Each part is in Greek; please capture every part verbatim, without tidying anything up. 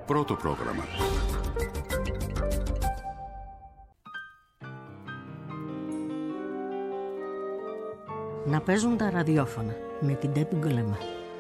Πρώτο πρόγραμμα. Να παίζουν τα ραδιόφωνα με την Τέπη Γκολέμα.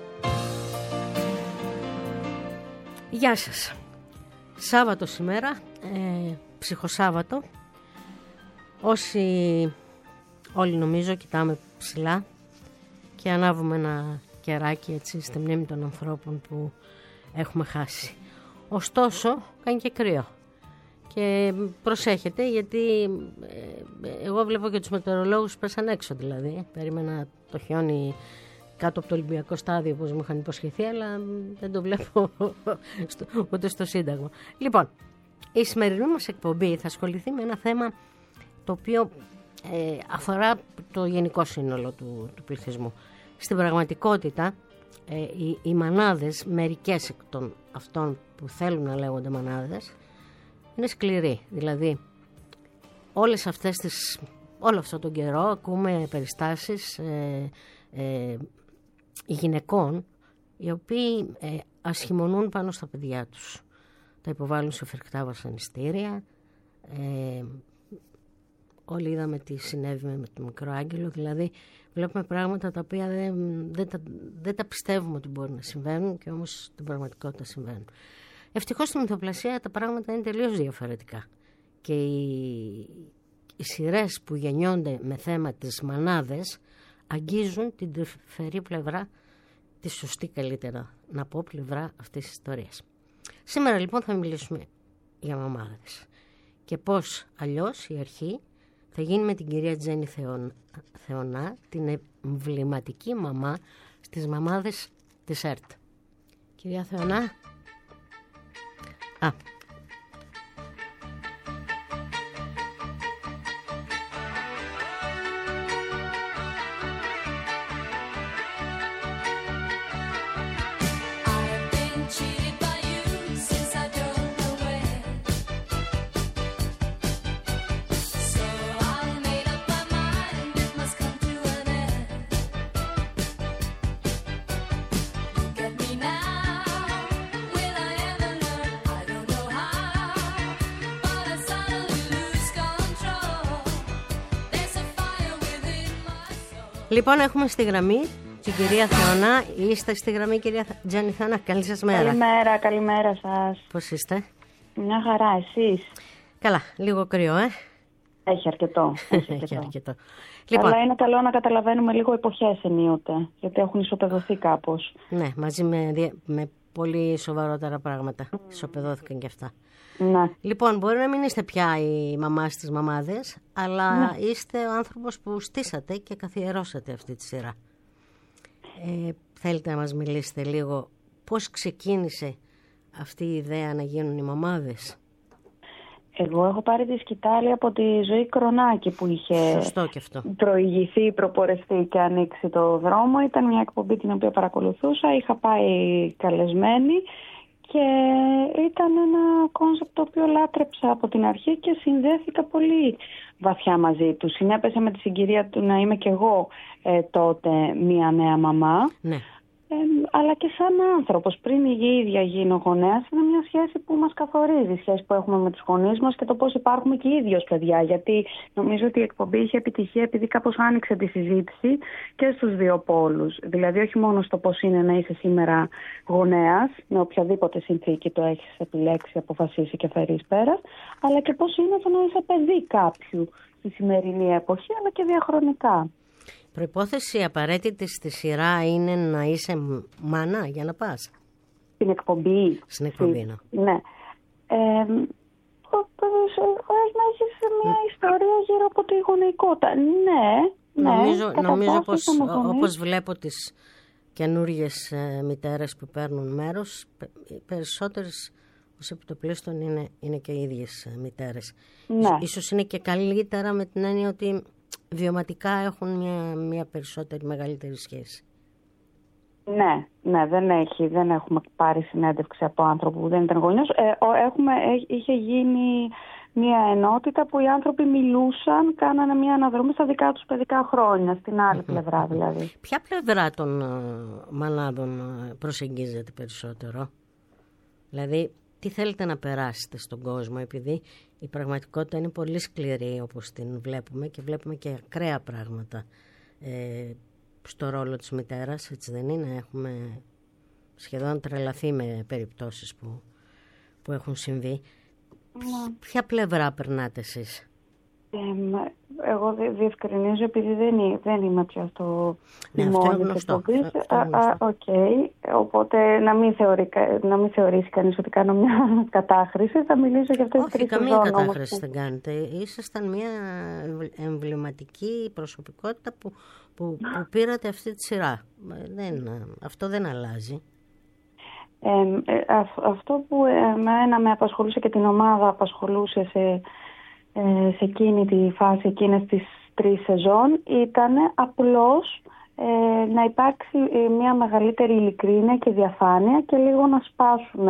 Γεια σας. Σάββατο σήμερα, ε, ψυχοσάββατο. Όσοι όλοι νομίζω κοιτάμε ψηλά και ανάβουμε ένα κεράκι έτσι στη μνήμη των ανθρώπων που έχουμε χάσει. Ωστόσο κάνει και κρύο και προσέχετε, γιατί ε, εγώ βλέπω και τους μετεωρολόγους πέσαν έξω, δηλαδή περίμενα το χιόνι κάτω από το Ολυμπιακό στάδιο όπως μου είχαν υποσχεθεί, αλλά δεν το βλέπω στο, ούτε στο Σύνταγμα. Λοιπόν, η σημερινή μας εκπομπή θα ασχοληθεί με ένα θέμα το οποίο ε, αφορά το γενικό σύνολο του, του πληθυσμού. Στην πραγματικότητα ε, οι, οι μανάδες, μερικές εκ των αυτών που θέλουν να λέγονται μανάδες, είναι σκληροί. Δηλαδή όλες αυτές τις, όλο αυτόν τον καιρό ακούμε περιστάσεις ε, ε, γυναικών οι οποίοι ε, ασχημονούν πάνω στα παιδιά τους. Τα υποβάλλουν σε φρικτά βασανιστήρια. Ε, όλοι είδαμε τι συνέβη με το μικρό Άγγελο. Δηλαδή βλέπουμε πράγματα τα οποία δεν, δεν, τα, δεν τα πιστεύουμε ότι μπορεί να συμβαίνουν, και όμως στην πραγματικότητα συμβαίνουν. Ευτυχώς στη μυθοπλασία τα πράγματα είναι τελείως διαφορετικά. Και οι, οι σειρές που γεννιόνται με θέμα τις μανάδες αγγίζουν την τρυφερή πλευρά, τη σωστή καλύτερα να πω πλευρά αυτής της ιστορίας. Σήμερα λοιπόν θα μιλήσουμε για μαμάδες και πώς αλλιώς η αρχή θα γίνει με την κυρία Τζέννη Θεωνά, την εμβληματική μαμά στις μαμάδες της ΕΡΤ. Κυρία Θεωνά. Α, λοιπόν, έχουμε στη γραμμή την κυρία Θεωνά. Είστε στη γραμμή, κυρία Τζέννη Θεωνά? Καλή σας μέρα. Καλημέρα, καλημέρα σας. Πώς είστε? Μια χαρά, εσείς? Καλά, λίγο κρύο, ε. Έχει αρκετό. Έχει αρκετό. Έχει αρκετό. Λοιπόν, αλλά είναι καλό να καταλαβαίνουμε λίγο εποχές ενίοτε, γιατί έχουν ισοπεδωθεί κάπως. Ναι, μαζί με, με πολύ σοβαρότερα πράγματα. Mm. Ισοπεδώθηκαν και αυτά. Ναι. Λοιπόν, μπορεί να μην είστε πια η μαμά στις μαμάδες, αλλά ναι, είστε ο άνθρωπος που στήσατε και καθιερώσατε αυτή τη σειρά. Ε, θέλετε να μας μιλήσετε λίγο πώς ξεκίνησε αυτή η ιδέα να γίνουν οι μαμάδες? Εγώ έχω πάρει τη σκητάλη από τη Ζωή Κρονάκη που είχε Σωστό και αυτό. προηγηθεί, προπορευτεί και ανοίξει το δρόμο. Ήταν μια εκπομπή την οποία παρακολουθούσα, είχα πάει καλεσμένη και ήταν ένα κόνσεπτ το οποίο λάτρεψα από την αρχή και συνδέθηκα πολύ βαθιά μαζί του. Συνέπεσε με τη συγκυρία του να είμαι κι εγώ ε, τότε μια νέα μαμά. Ναι. Ε, αλλά και σαν άνθρωπος, πριν η ίδια γίνω γονέας, είναι μια σχέση που μας καθορίζει, η σχέση που έχουμε με τους γονείς μας και το πώς υπάρχουμε και οι ίδιοι ως παιδιά. Γιατί νομίζω ότι η εκπομπή είχε επιτυχία επειδή κάπως άνοιξε τη συζήτηση και στους δύο πόλους. Δηλαδή, όχι μόνο στο πώς είναι να είσαι σήμερα γονέας, με οποιαδήποτε συνθήκη το έχεις επιλέξει, αποφασίσει και φέρεις πέρας, αλλά και πώς είναι το να είσαι παιδί κάποιου στη σημερινή εποχή, αλλά και διαχρονικά. Προϋπόθεση απαραίτητη στη σειρά είναι να είσαι μάνα για να πας. Στην εκπομπή. Στην εκπομπή, ναι. Ναι. Ε, να έχεις μια ιστορία γύρω από τη γονεϊκότητα. Ναι, ναι. Νομίζω, νομίζω πως όπως βλέπω τις καινούργιες ε, μητέρες που παίρνουν μέρος, οι περισσότερες ως επιτοπλίστων είναι, είναι και οι ίδιες ε, μητέρες. Ναι. Ίσως είναι και καλύτερα με την έννοια ότι βιωματικά έχουν μια, μια περισσότερη, μεγαλύτερη σχέση. Ναι, ναι, δεν, έχει, δεν έχουμε πάρει συνέντευξη από άνθρωπο που δεν ήταν γονιός. Ε, έχουμε, είχε γίνει μια ενότητα που οι άνθρωποι μιλούσαν, κάνανε μια αναδρομή στα δικά τους παιδικά χρόνια, στην άλλη πλευρά δηλαδή. Ποια πλευρά των uh, μανάδων uh, προσεγγίζεται περισσότερο? Δηλαδή, τι θέλετε να περάσετε στον κόσμο, επειδή η πραγματικότητα είναι πολύ σκληρή όπως την βλέπουμε και βλέπουμε και ακραία πράγματα ε, στο ρόλο της μητέρας, έτσι δεν είναι? Έχουμε σχεδόν τρελαθεί με περιπτώσεις που, που έχουν συμβεί. Ναι. Ποια πλευρά περνάτε εσείς? Ε, εγώ διευκρινίζω, επειδή δεν, είναι, δεν είμαι πια στο τιμόνι της εκπομπής. Okay. Οπότε να μην, θεωρεί, να μην θεωρήσει κανείς ότι κάνω μια κατάχρηση. Θα μιλήσω για αυτές τις τρεις σεζόν. Όχι, καμία κατάχρηση όμως. δεν κάνετε. Ήσασταν μια εμβληματική προσωπικότητα που, που, που πήρατε αυτή τη σειρά. Δεν, αυτό δεν αλλάζει. Ε, ε, α, αυτό που εμένα με απασχολούσε και την ομάδα απασχολούσε σε... σε εκείνη τη φάση, εκείνες τις τρεις σεζόν, ήταν απλώς ε, να υπάρξει μια μεγαλύτερη ειλικρίνεια και διαφάνεια και λίγο να σπάσουν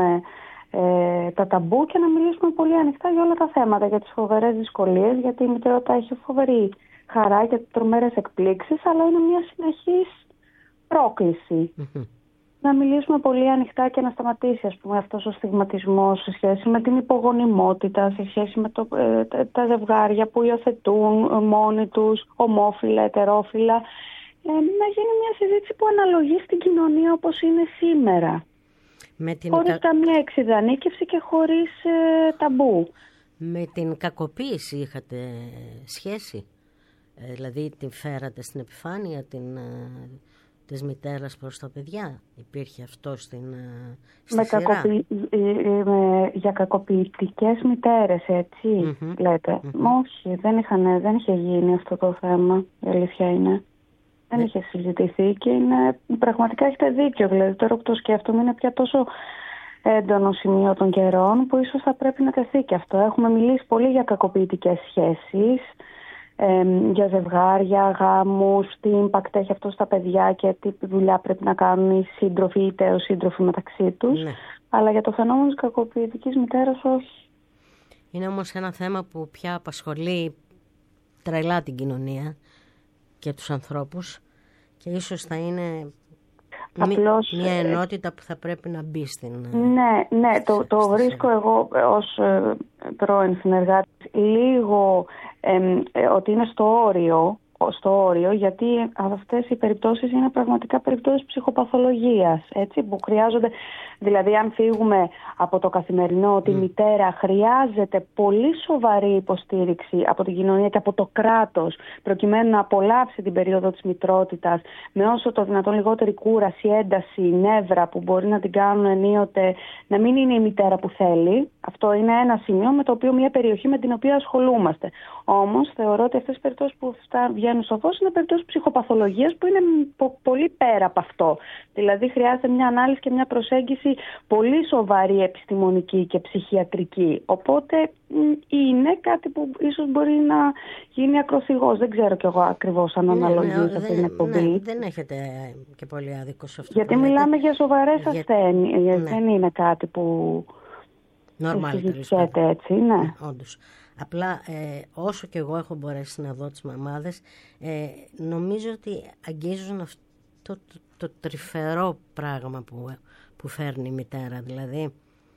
ε, τα ταμπού και να μιλήσουμε πολύ ανοιχτά για όλα τα θέματα, για τις φοβερές δυσκολίες, γιατί η μητρότητα έχει φοβερή χαρά και τρομερές εκπλήξεις, αλλά είναι μια συνεχής πρόκληση. Mm-hmm. Να μιλήσουμε πολύ ανοιχτά και να σταματήσει, ας πούμε, αυτός ο στιγματισμός σε σχέση με την υπογονιμότητα, σε σχέση με το, ε, τα ζευγάρια που υιοθετούν μόνοι τους, ομόφυλα, ετερόφυλα. Ε, να γίνει μια συζήτηση που αναλογεί στην κοινωνία όπως είναι σήμερα. Με την χωρίς κα... καμία εξειδανίκευση και χωρίς ε, ταμπού. Με την κακοποίηση είχατε σχέση? Ε, δηλαδή την φέρατε στην επιφάνεια, την... Ε... της μητέρας προς τα παιδιά? Υπήρχε αυτό στην στη με σειρά? Κακοποιη... με... Για κακοποιητικές μητέρες, έτσι mm-hmm. λέτε? Mm-hmm. Όχι, δεν, είχαν, δεν είχε γίνει αυτό το θέμα, η αλήθεια είναι. Δεν yeah. είχε συζητηθεί και είναι, πραγματικά έχετε δίκιο. Δηλαδή τώρα που το σκέφτομαι είναι πια τόσο έντονο σημείο των καιρών που ίσως θα πρέπει να τεθεί και αυτό. Έχουμε μιλήσει πολύ για κακοποιητικές σχέσεις, Ε, για ζευγάρια, γάμους, τι impact έχει αυτό στα παιδιά και τι δουλειά πρέπει να κάνουν οι σύντροφοι είτε ο σύντροφοι μεταξύ τους. Ναι. Αλλά για το φαινόμενο της κακοποιητικής μητέρας όχι. Είναι όμως ένα θέμα που πια απασχολεί τρελά την κοινωνία και τους ανθρώπους και ίσως θα είναι Απλώς, μια ενότητα που θα πρέπει να μπει στην... Ναι, ναι, το, το βρίσκω εγώ ως ε, πρώην συνεργάτης λίγο ε, ε, ότι είναι στο όριο, στο όριο, γιατί αυτές οι περιπτώσεις είναι πραγματικά περιπτώσεις ψυχοπαθολογίας, έτσι, που χρειάζονται, δηλαδή αν φύγουμε από το καθημερινό ότι η μητέρα χρειάζεται πολύ σοβαρή υποστήριξη από την κοινωνία και από το κράτος προκειμένου να απολαύσει την περίοδο της μητρότητας με όσο το δυνατόν λιγότερη κούραση, ένταση, νεύρα που μπορεί να την κάνουν ενίοτε να μην είναι η μητέρα που θέλει. Αυτό είναι ένα σημείο με το οποίο μια περιοχή με την οποία ασχολούμαστε. Όμως θεωρώ ότι αυτές οι περιπτώσεις που βγαίνουν στο φως είναι περιπτώσεις ψυχοπαθολογίας που είναι πολύ πέρα από αυτό. Δηλαδή χρειάζεται μια ανάλυση και μια προσέγγιση πολύ σοβαρή επιστημονική και ψυχιατρική. Οπότε είναι κάτι που ίσως μπορεί να γίνει ακροθυγός. Δεν ξέρω κι εγώ ακριβώς αν αναλογεί ναι, σε αυτή την εκπομπή. Ναι, δεν έχετε και πολύ άδικο σε αυτό. Γιατί μιλάμε για σοβαρές για... ασθένειες. Ναι. Δεν είναι κάτι που συζητιέται έτσι. Ναι, ναι όντως. Απλά ε, όσο και εγώ έχω μπορέσει να δω τις μαμάδες, ε, νομίζω ότι αγγίζουν αυτό το, το, το τρυφερό πράγμα που, που φέρνει η μητέρα. Δηλαδή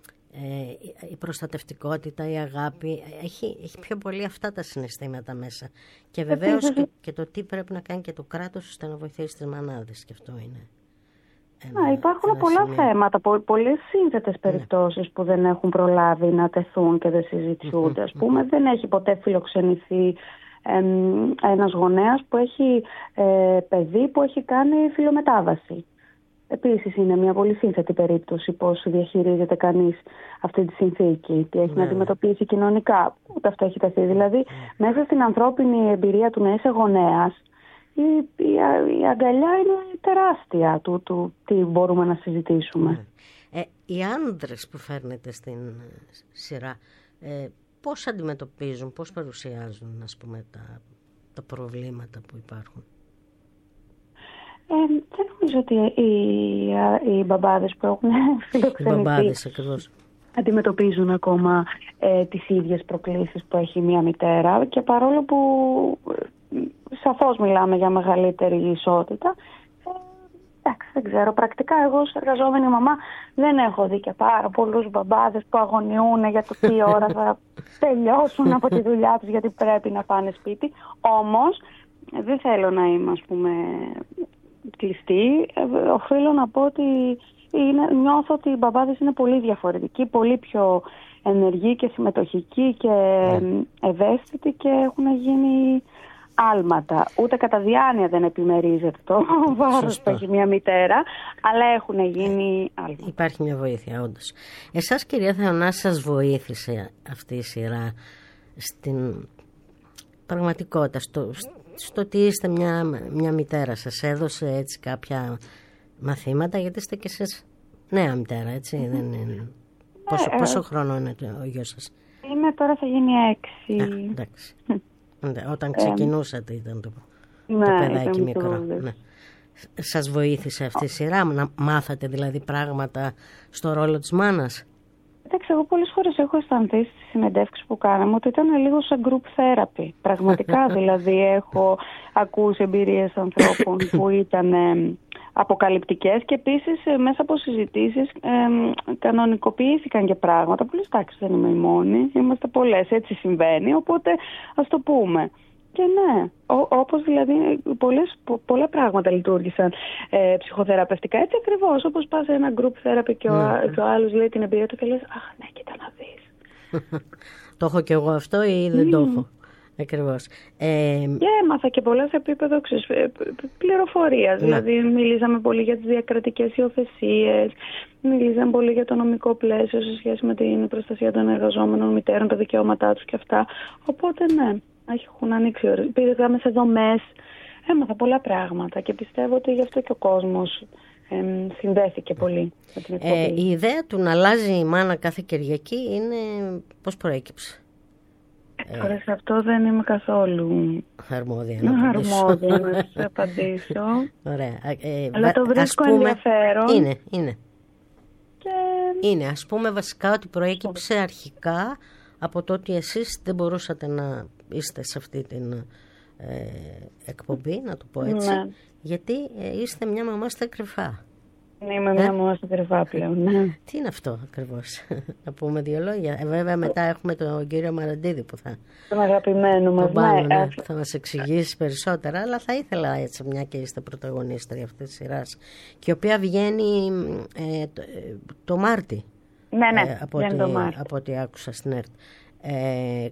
ε, η προστατευτικότητα, η αγάπη, έχει, έχει πιο πολύ αυτά τα συναισθήματα μέσα. Και βεβαίως και, και το τι πρέπει να κάνει και το κράτος ώστε να βοηθήσει τις μανάδες. Και αυτό είναι. Ένα, υπάρχουν πολλά σημείο. θέματα, πο, πολλές σύνθετες περιπτώσεις ναι. που δεν έχουν προλάβει να τεθούν και δεν συζητιούνται. Ας πούμε, δεν έχει ποτέ φιλοξενηθεί ε, ένας γονέας που έχει ε, παιδί που έχει κάνει φιλομετάβαση. Επίσης είναι μια πολύ σύνθετη περίπτωση πώς διαχειρίζεται κανείς αυτή τη συνθήκη, τι έχει ναι. να αντιμετωπίσει κοινωνικά. Ούτε αυτό έχει τεθεί. Δηλαδή, μέσα στην ανθρώπινη εμπειρία του να είσαι γονέας, Η, η, η αγκαλιά είναι τεράστια του, του τι μπορούμε να συζητήσουμε. Ε, οι άνδρες που φέρνετε στην σειρά, ε, πώς αντιμετωπίζουν, πώς παρουσιάζουν ας πούμε, τα, τα προβλήματα που υπάρχουν? Ε, δεν νομίζω ότι οι, οι μπαμπάδες που έχουν φιλοξενηθεί αντιμετωπίζουν ακόμα ε, τις ίδιες προκλήσεις που έχει μια μητέρα και παρόλο που σαφώς μιλάμε για μεγαλύτερη ισότητα, εντάξει, δεν ξέρω. Πρακτικά, εγώ ως εργαζόμενη μαμά δεν έχω δει και πάρα πολλούς μπαμπάδες που αγωνιούν για το τι ώρα θα τελειώσουν από τη δουλειά τους, γιατί πρέπει να πάνε σπίτι. Όμως, δεν θέλω να είμαι, ας πούμε, κλειστή. Οφείλω να πω ότι είναι, νιώθω ότι οι μπαμπάδες είναι πολύ διαφορετικοί, πολύ πιο ενεργοί και συμμετοχικοί και ευαίσθητοι και έχουν γίνει άλματα. Ούτε κατά διάνοια δεν επιμερίζεται το βάρος που έχει μια μητέρα, αλλά έχουν γίνει άλματα. Υπάρχει μια βοήθεια, όντως. Εσάς, κυρία Θεωνάση, σας βοήθησε αυτή η σειρά στην πραγματικότητα, στο, στο ότι είστε μια, μια μητέρα? Σας έδωσε έτσι κάποια μαθήματα, γιατί είστε και εσείς νέα μητέρα, έτσι? Mm-hmm. Δεν είναι... Πόσο, ε, πόσο χρόνο είναι ο γιος σας? Είναι τώρα, θα γίνει έξι. Α, εντάξει. Όταν ξεκινούσατε ήταν το, ναι, το παιδάκι μικρό. Ναι. Σας βοήθησε αυτή η σειρά να μάθατε δηλαδή πράγματα στο ρόλο της μάνας? Εντάξει, εγώ πολλές φορές έχω αισθανθεί στις συνεντεύξεις που κάναμε ότι ήταν λίγο σαν group therapy. Πραγματικά δηλαδή έχω ακούσει εμπειρίες ανθρώπων που ήταν ε, αποκαλυπτικές και επίσης ε, μέσα από συζητήσεις ε, κανονικοποιήθηκαν και πράγματα που λες, εντάξει, δεν είμαι η μόνη, είμαστε πολλές, έτσι συμβαίνει, οπότε ας το πούμε. Και ναι, ό, όπως δηλαδή πολλές, πο, πολλά πράγματα λειτουργήσαν ε, ψυχοθεραπευτικά, έτσι ακριβώς, όπως πας σε ένα group therapy και ο, ναι. και ο άλλος λέει την εμπειρία του και λες, αχ ναι, κοίτα να δεις. Το έχω κι εγώ αυτό ή δεν mm. το έχω? Ακριβώς. Ε... Και έμαθα και πολλά σε επίπεδο πληροφορίας. Ναι. Δηλαδή μιλήσαμε πολύ για τις διακρατικές υιοθεσίες, μιλήσαμε πολύ για το νομικό πλαίσιο σε σχέση με την προστασία των εργαζόμενων μητέρων, τα δικαιώματά τους και αυτά. Οπότε ναι, έχουν ανοίξει. Πήγαμε σε δομές, έμαθα πολλά πράγματα και πιστεύω ότι γι' αυτό και ο κόσμος ε, συνδέθηκε πολύ με την εκπομπή. Ε, η ιδέα του να αλλάζει η μάνα κάθε Κυριακή είναι πώς προέκυψε? Τώρα σε αυτό δεν είμαι καθόλου αρμόδια να απαντήσω. Αρμόδια να σας απαντήσω. Ωραία. Ε, Αλλά το βρίσκω πούμε, ενδιαφέρον. Είναι, είναι. Και... Είναι, ας πούμε βασικά ότι προέκυψε αρχικά από το ότι εσείς δεν μπορούσατε να είστε σε αυτή την ε, εκπομπή, να το πω έτσι, ναι. γιατί ε, είστε μια μαμά στα κρυφά. Είμαι μια μαμά στα κρυφά πλέον, ναι. Τι είναι αυτό ακριβώς? Να πούμε δύο λόγια. Ε, βέβαια μετά έχουμε τον κύριο Μαραντίδη που θα... Τον αγαπημένο μας, πάνω, ναι. ναι, θα μας εξηγήσει περισσότερα, αλλά θα ήθελα έτσι, μια και είστε πρωταγωνίστρια αυτής της σειράς, και η οποία βγαίνει ε, το, το Μάρτι. Ναι, ναι, ε, από, ό,τι, από ό,τι άκουσα στην ΕΡΤ. Ε, ε,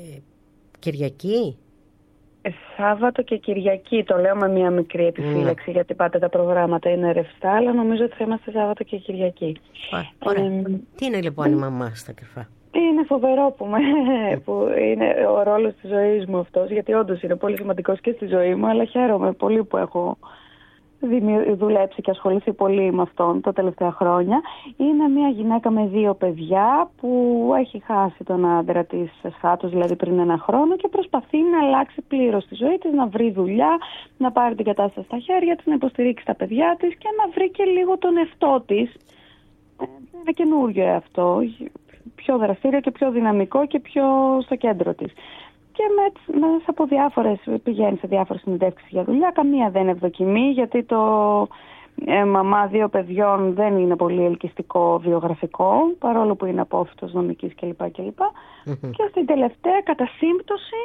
Κυριακή. Σάββατο και Κυριακή, το λέω με μια μικρή επιφύλαξη, mm. γιατί πάντα τα προγράμματα είναι ρευστά, αλλά νομίζω ότι θα είμαστε Σάββατο και Κυριακή. Ωραία. Ε, Τι είναι λοιπόν η μαμά στα κρυφά? Είναι φοβερό που, με, που είναι ο ρόλος της ζωής μου αυτός, γιατί όντως είναι πολύ σημαντικός και στη ζωή μου, αλλά χαίρομαι πολύ που έχω δουλέψει και ασχοληθεί πολύ με αυτόν τα τελευταία χρόνια. Είναι μια γυναίκα με δύο παιδιά που έχει χάσει τον άντρα της εσχάτως, δηλαδή πριν ένα χρόνο, και προσπαθεί να αλλάξει πλήρως τη ζωή της, να βρει δουλειά, να πάρει την κατάσταση στα χέρια της, να υποστηρίξει τα παιδιά της και να βρει και λίγο τον εαυτό της. Είναι καινούριο αυτό, πιο δραστήριο και πιο δυναμικό και πιο στο κέντρο της. Και μέσα από διάφορες, πηγαίνει σε διάφορες συνεντεύξεις για δουλειά. Καμία δεν είναι ευδοκιμή, γιατί το ε, μαμά δύο παιδιών δεν είναι πολύ ελκυστικό βιογραφικό, παρόλο που είναι απόφυτος νομικής κλπ. κλπ. Mm-hmm. Και στην τελευταία, κατά σύμπτωση,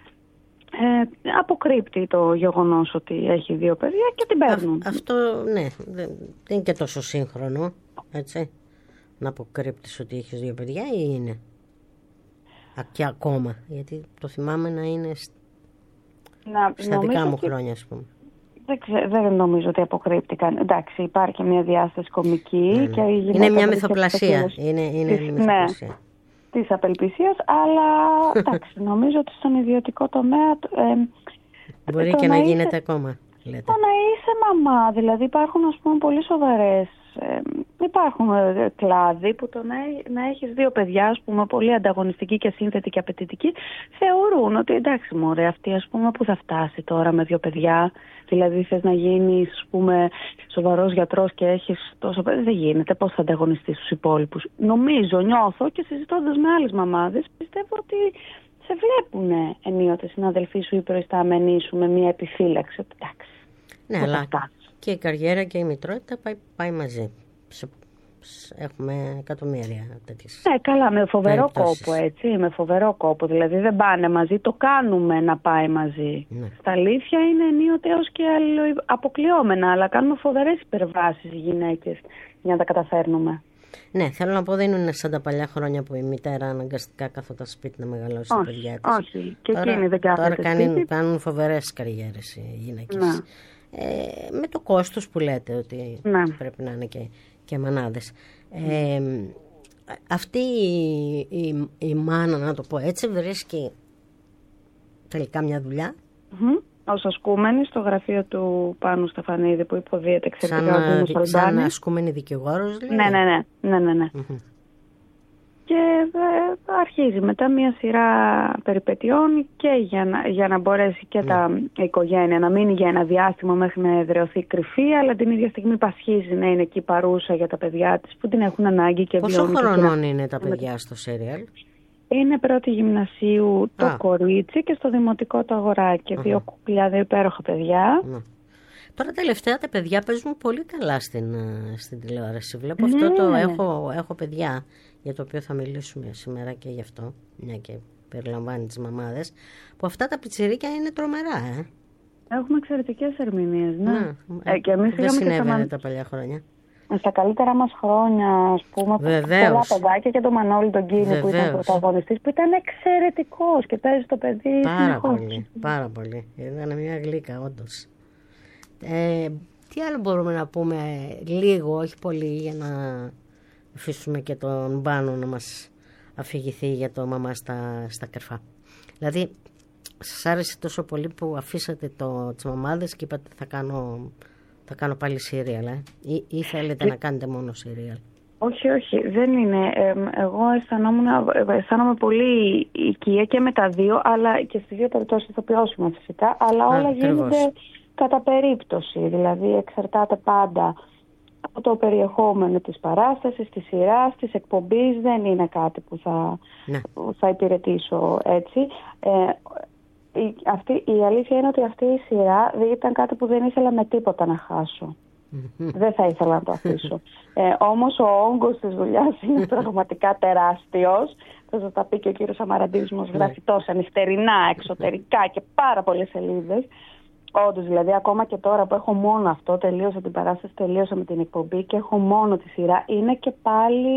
ε, αποκρύπτει το γεγονός ότι έχει δύο παιδιά και την παίρνουν. Α, αυτό, ναι, δεν είναι και τόσο σύγχρονο, έτσι, να αποκρύπτεις ότι έχεις δύο παιδιά, ή είναι? Και ακόμα, γιατί το θυμάμαι να είναι να, στα δικά μου ότι... χρόνια, ας πούμε. Δεν, ξέ, δεν νομίζω ότι αποκρύπτηκαν. Εντάξει, υπάρχει μια διάσταση κομική. Ναι, ναι. Και είναι μια μυθοπλασία. Είναι, είναι της, μυθοπλασία. Ναι, της απελπισίας, αλλά εντάξει, νομίζω ότι στον ιδιωτικό τομέα... Ε, μπορεί και να, να γίνεται είσαι, ακόμα, λέτε. Το να είσαι μαμά, δηλαδή υπάρχουν, ας πούμε, πολύ σοβαρές... Ε, υπάρχουν ε, κλάδοι που το να, να έχεις δύο παιδιά, ας πούμε, πολύ ανταγωνιστική και σύνθετη και απαιτητική, θεωρούν ότι εντάξει μωρέ, αυτή, ας πούμε, που θα φτάσει τώρα με δύο παιδιά, δηλαδή θες να γίνεις, ας πούμε, σοβαρός γιατρός και έχεις τόσο παιδί, δεν γίνεται, πώς θα ανταγωνιστείς τους υπόλοιπους? Νομίζω, νιώθω και συζητώντας με άλλες μαμάδες, πιστεύω ότι σε βλέπουν ενίοτε συναδελφοί σου ή προϊστάμενοι σου με μια επιφύλαξη, εντάξει. Ναι, αλλά και η καριέρα και η μητρότητα πάει, πάει μαζί. Έχουμε εκατομμύρια τέτοιες. Ναι, καλά, με φοβερό περιπτώσεις. κόπο, έτσι, με φοβερό κόπο. Δηλαδή δεν πάνε μαζί, το κάνουμε να πάει μαζί. Ναι. Στα αλήθεια είναι ενίοτε έως και αποκλειόμενα, αλλά κάνουμε φοβερές υπερβάσεις οι γυναίκες για να τα καταφέρνουμε. Ναι, θέλω να πω, δεν είναι σαν τα παλιά χρόνια που η μητέρα αναγκαστικά κάθονταν σπίτι να μεγαλώσει τα παιδιά της. Όχι, και τώρα, εκείνη δεν κάθεται τώρα κάνουν, σπίτι. κάνουν φοβερές καριέρες οι γυναίκες. Ναι. Ε, με το κόστος που λέτε ότι Ναι. πρέπει να είναι και, και μανάδες. Ε, αυτή η, η, η μάνα, να το πω έτσι, βρίσκει τελικά μια δουλειά. Mm-hmm. Ως ασκούμενη στο γραφείο του Πάνου Στεφανίδη που υποδίεται εξαιρετικά σαν, ο Δήμος σαν Αλμπάνης. ασκούμενη δικηγόρος, δηλαδή. Ναι, ναι, ναι. ναι, ναι, ναι. Mm-hmm. Και ε, αρχίζει μετά μια σειρά περιπετειών και για να, για να μπορέσει και ναι. τα η οικογένεια να μείνει για ένα διάστημα μέχρι να εδραιωθεί κρυφή, αλλά την ίδια στιγμή πασχίζει να είναι εκεί παρούσα για τα παιδιά της που την έχουν ανάγκη και Πόσο βιώνει. χρονών και είναι τα παιδιά στο σύριαλ? Είναι πρώτη γυμνασίου το Α. κορίτσι και στο δημοτικό το αγοράκι. Uh-huh. Δύο κουκλιά, δύο υπέροχα παιδιά. Ναι. Τώρα τελευταία τα παιδιά παίζουν πολύ καλά στην, στην τηλεόραση. Βλέπω Ναι. αυτό το έχω, έχω παιδιά για το οποίο θα μιλήσουμε σήμερα και γι' αυτό, μια και περιλαμβάνει τις μαμάδες, που αυτά τα πιτσιρίκια είναι τρομερά, ε. Έχουμε εξαιρετικές ερμηνείες, ναι. ναι. Ε, και εμείς δεν συνέβαινε και τα παλιά χρόνια. στα καλύτερα μας χρόνια, ας πούμε, Βεβαίως. πολλά παιδάκια και τον Μανώλη τον Κίνη που ήταν πρωταγωνιστής, που ήταν εξαιρετικός και παίζει το παιδί πάρα συνεχώς. πολύ, πάρα πολύ. Ήταν μια γλύκα, όντως. Ε, τι άλλο μπορούμε να πούμε, λίγο, όχι πολύ, για να αφήσουμε και τον Πάνο να μας αφηγηθεί για το μαμά στα, στα κρυφά. Δηλαδή, σας άρεσε τόσο πολύ που αφήσατε το, τις μαμάδες και είπατε θα κάνω, θα κάνω πάλι σύριαλ, ε? ή, ή θέλετε ε... να κάνετε μόνο σύριαλ? Όχι, όχι, δεν είναι. Ε, εγώ αισθανόμουν, αισθάνομαι πολύ οικία και με τα δύο, αλλά και στις δύο περιπτώσεις ηθοποιώσουμε φυσικά, αλλά όλα Α, γίνονται κατά περίπτωση. Δηλαδή εξαρτάται πάντα από το περιεχόμενο της παράστασης, της σειράς, της εκπομπής. Δεν είναι κάτι που θα, ναι. θα υπηρετήσω έτσι. Ε, η, αυτή, η αλήθεια είναι ότι αυτή η σειρά ήταν κάτι που δεν ήθελα με τίποτα να χάσω. Δεν θα ήθελα να το αφήσω. Ε, όμως ο όγκος της δουλειάς είναι πραγματικά τεράστιος. Θα σας τα πει και ο κύριος Αμαραντίδης, μας γράφει τόσα νυχτερινά, εξωτερικά και πάρα πολλές σελίδες. Όντως, δηλαδή, ακόμα και τώρα που έχω μόνο αυτό, τελείωσα την παράσταση, τελείωσα με την εκπομπή και έχω μόνο τη σειρά, είναι και πάλι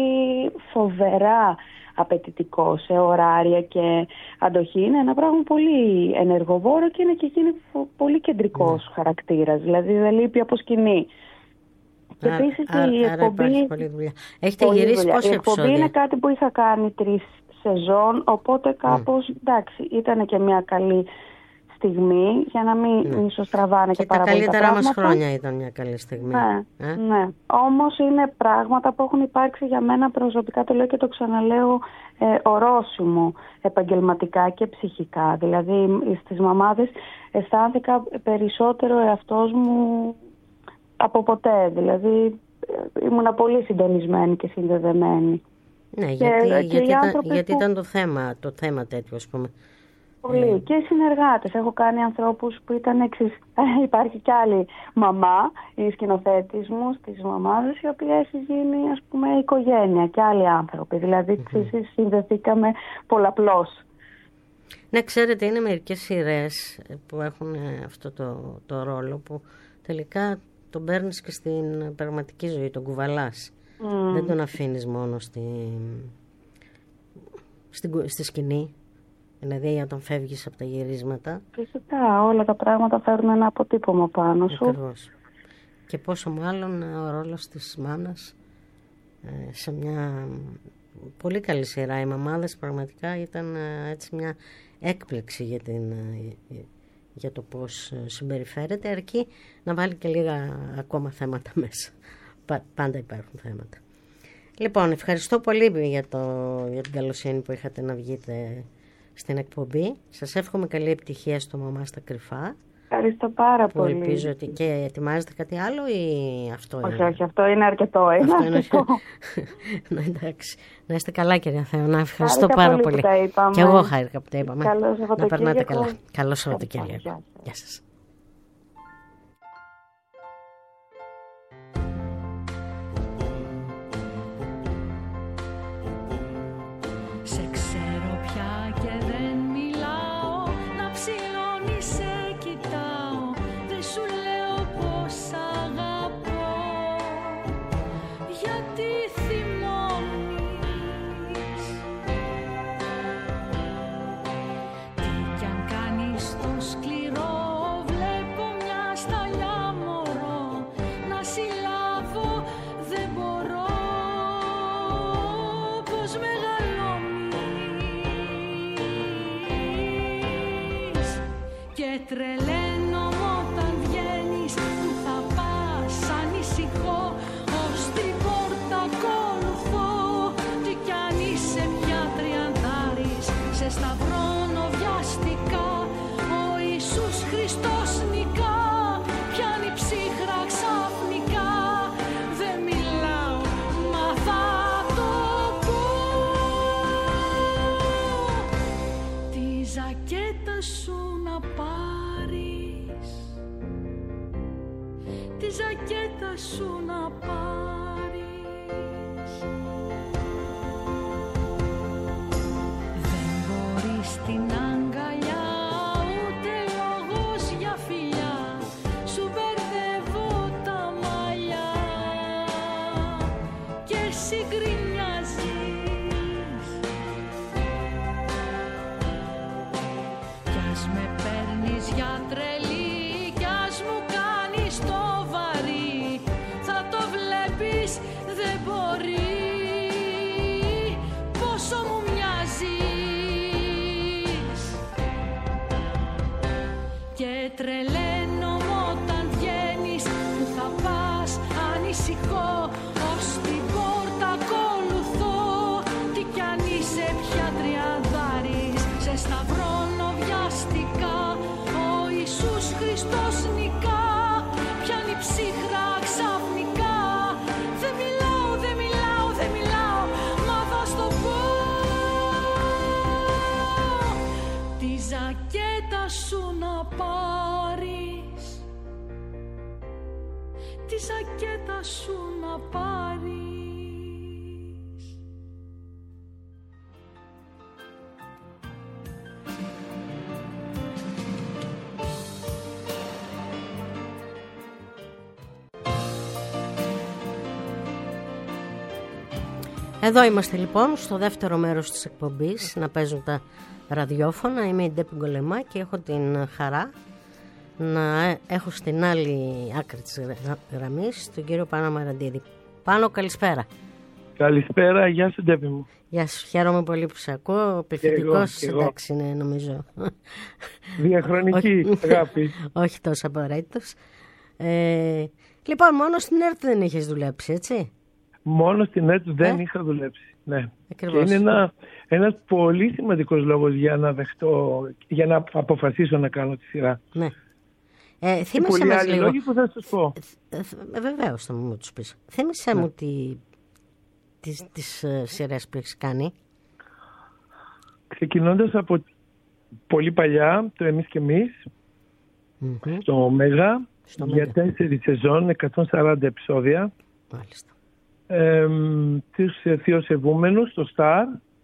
φοβερά απαιτητικό σε ωράρια και αντοχή. Είναι ένα πράγμα πολύ ενεργοβόρο και είναι και εκείνη πολύ κεντρικός mm. χαρακτήρας, δηλαδή δεν λείπει από σκηνή. Και επίσης η εκπομπή. Έχετε γυρίσει πόσα επεισόδια. Η εκπομπή είναι κάτι που είχα κάνει τρεις σεζόν, οπότε κάπως mm. εντάξει, ήταν και μια καλή στιγμή για να μην ναι. ισοστραβάνε και, και πάρα πολύ τα πράγματα. Τα καλύτερα μας χρόνια ήταν μια καλή στιγμή. Ναι, ε? ναι. Όμως είναι πράγματα που έχουν υπάρξει για μένα προσωπικά, το λέω και το ξαναλέω, ε, ορόσημο επαγγελματικά και ψυχικά. Δηλαδή στις μαμάδες αισθάνθηκα περισσότερο εαυτός μου από ποτέ. Δηλαδή ήμουνα πολύ συντονισμένη και συνδεδεμένη. Ναι, γιατί, και, γιατί, και ήταν, γιατί που... ήταν το θέμα, το θέμα τέτοιο, ας πούμε. Πολύ. Mm. Και συνεργάτες. Έχω κάνει ανθρώπους που ήταν εξής. Υπάρχει κι άλλη μαμά, η σκηνοθέτης μου στις μαμάδες, η οποία έχει γίνει, ας πούμε, οικογένεια και άλλοι άνθρωποι. Δηλαδή, mm-hmm. συνδεθήκαμε πολλαπλώς. Ναι, ξέρετε, είναι μερικές σειρές που έχουν αυτό το, το ρόλο που τελικά τον παίρνεις και στην πραγματική ζωή, τον κουβαλάς. Mm. Δεν τον αφήνεις μόνο στη, στη, στη σκηνή. Δηλαδή όταν φεύγεις από τα γυρίσματα. Φυσικά, όλα τα πράγματα φέρνουν ένα αποτύπωμα πάνω σου. Ακριβώς. Και πόσο μάλλον ο ρόλος της μάνας ε, σε μια πολύ καλή σειρά. Οι μαμάδες πραγματικά ήταν ε, έτσι μια έκπληξη για, την, ε, για το πώς συμπεριφέρεται, αρκεί να βάλει και λίγα ακόμα θέματα μέσα. Πα, πάντα υπάρχουν θέματα. Λοιπόν, ευχαριστώ πολύ για, το, για την καλοσύνη που είχατε να βγείτε στην εκπομπή. Σας εύχομαι καλή επιτυχία στο Μαμά στα Κρυφά. Ευχαριστώ πάρα πολύ. Ελπίζω ότι και ετοιμάζετε κάτι άλλο ή αυτό όχι, είναι? Όχι, αυτό είναι αρκετό. Είναι αυτό αρκετό. Είναι... εντάξει. Να είστε καλά, κυρία Θεωνά. Ευχαριστώ χάρηκα πάρα πολύ. πολύ. Και εγώ χάρηκα που τα είπαμε. Να περνάτε καλά. Καλό Σαββατοκύριακο. Γεια σας. τρελαίνω όταν βγαίνεις, που θα πας, ανησυχώ, ως την πόρτα ακολουθώ. Τι κι αν είσαι πια τριαντάρης, σε σταυρώνω βιαστικά. Ο Ιησούς Χριστός νικά, πιάνει ψύχρα ξαφνικά. Δεν μιλάω, μα θα το πω. Τη ζακέτα σου να πάρεις, τη ζακέτα σου να πάρεις. Δεν μπορείς την αγκαλιά, ούτε λόγος για φιλιά, σου μπερδεύω τα μαλλιά και συγκρινιάζεις. Κι ας με παίρνεις για τρελή, κι ας μου κάνεις το βαρύ, θα το βλέπεις, δεν μπορεί πόσο μου μοιάζεις. Και τρελαίνομαι όταν βγαίνεις, που θα πας, ανησυχώ, ως την πόρτα ακολουθώ. Τι κι αν είσαι πια τριαντάρης, σε σταυρώνω βιαστικά. Ο Ιησούς Χριστός νικά, πιάνει ψύχρα ξαφνικά. Δεν μιλάω, δεν μιλάω, δεν μιλάω, μα θα στο πω. Τη ζακέτα σου να πάρεις, τη ζακέτα σου να πάρεις. Εδώ είμαστε λοιπόν στο δεύτερο μέρος της εκπομπής, να παίζουν τα ραδιόφωνα. Είμαι η Ντέπη Γκολεμά και έχω την χαρά να έχω στην άλλη άκρη της γραμμής τον κύριο Πάνο Μαραντίδη. Πάνο, καλησπέρα. Καλησπέρα, γεια σου Ντέπη μου. Γεια σου, χαίρομαι πολύ που σε ακούω. Πληθυντικός, εντάξει είναι νομίζω. Διαχρονική αγάπη. Όχι τόσο απαραίτητος. Ε, λοιπόν, μόνο στην ΕΡΤ δεν είχες δουλέψει, έτσι? Μόνο στην ΕΡΤ δεν ε? είχα δουλέψει, ναι. Ακριβώς. Και είναι ένα, ένας πολύ σημαντικός λόγος για να δεχτώ, για να αποφασίσω να κάνω τη σειρά. Ναι. Ε, θύμισε μας άλλοι λίγο. Λόγοι που θα σας πω. Ε, ε, βεβαίως θα μου τους πεις. Θύμισε ναι. μου τι, τις, τις uh, σειρές που έχεις κάνει. Ξεκινώντας από πολύ παλιά, το Εμείς και Εμείς, mm-hmm. στο Μέγα, στο για Μέγα. τέσσερις σεζόν, εκατόν σαράντα επεισόδια. Μάλιστα. Ε, τους Θειοσεβούμενους στο Σταρ,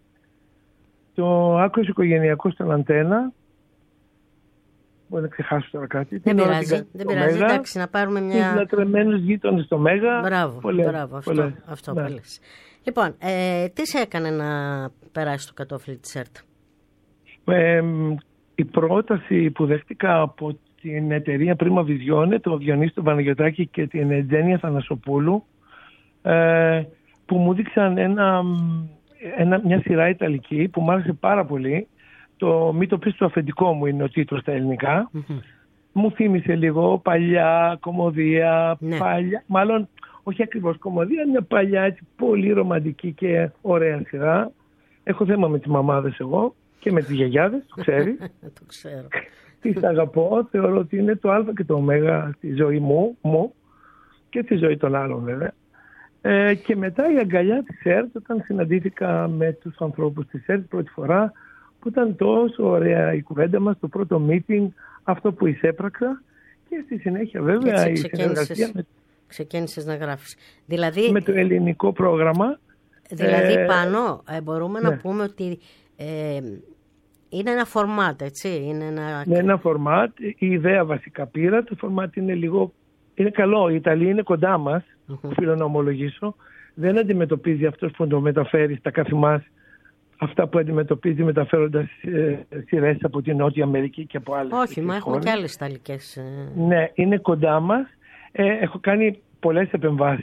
το Άκρος Οικογενειακό στον Αντένα. Μπορεί να ξεχάσω τώρα κάτι. Δεν πειράζει, δεν πειράζει. Εντάξει, να πάρουμε μια... Τους Λατρεμένους Γείτονες στο Μέγα. Μπράβο, πολλές, μπράβο, αυτό, πολλές. αυτό Ναι. πολλές. Λοιπόν, ε, τι σε έκανε να περάσει το κατόφλι της ΕΡΤ? Ε, η πρόταση που δέχτηκα από την εταιρεία Πρίμα Βιζιόνε, το Διονύση τον Παναγιωτάκη και την Ετζένια Θανασοπούλου, ε, που μου δείξαν ένα, ένα, μια σειρά ιταλική που μου άρεσε πάρα πολύ. Το «Μη το πεις το αφεντικό μου» είναι ο τίτλος στα ελληνικά. Mm-hmm. Μου θύμισε λίγο παλιά κομμωδία, ναι. παλιά, μάλλον όχι ακριβώς κομμωδία, μια παλιά έτσι, πολύ ρομαντική και ωραία σειρά. Έχω θέμα με τις μαμάδες εγώ και με τις γιαγιάδες, το ξέρεις. Το ξέρω. Τις αγαπώ, θεωρώ ότι είναι το α και το ω στη ζωή μου, μου και στη ζωή των άλλων βέβαια. Ε, και μετά η αγκαλιά της ΕΡΤ, όταν συναντήθηκα με τους ανθρώπους της ΕΡΤ πρώτη φορά, που ήταν τόσο ωραία η κουβέντα μας, το πρώτο meeting, αυτό που εισέπραξα, και στη συνέχεια βέβαια η συνεργασία με... Ξεκίνησες να γράφεις. Δηλαδή, με το ελληνικό πρόγραμμα. Δηλαδή ε, πάνω ε, μπορούμε ναι. να πούμε ότι ε, είναι ένα φορμάτ, έτσι. Είναι ένα... Ναι, ένα φορμάτ. Η ιδέα βασικά πήρα. Το φορμάτ είναι λίγο... Είναι καλό. Η Ιταλία είναι κοντά μας, mm-hmm. οφείλω να ομολογήσω. Δεν αντιμετωπίζει αυτός που το μεταφέρει στα καθημάς αυτά που αντιμετωπίζει μεταφέροντας ε, σειρές από την Νότια Αμερική και από άλλες. Όχι, μα έχουμε και άλλες ιταλικές. Ε... Ναι, είναι κοντά μας. Ε, έχω κάνει πολλές επεμβάσεις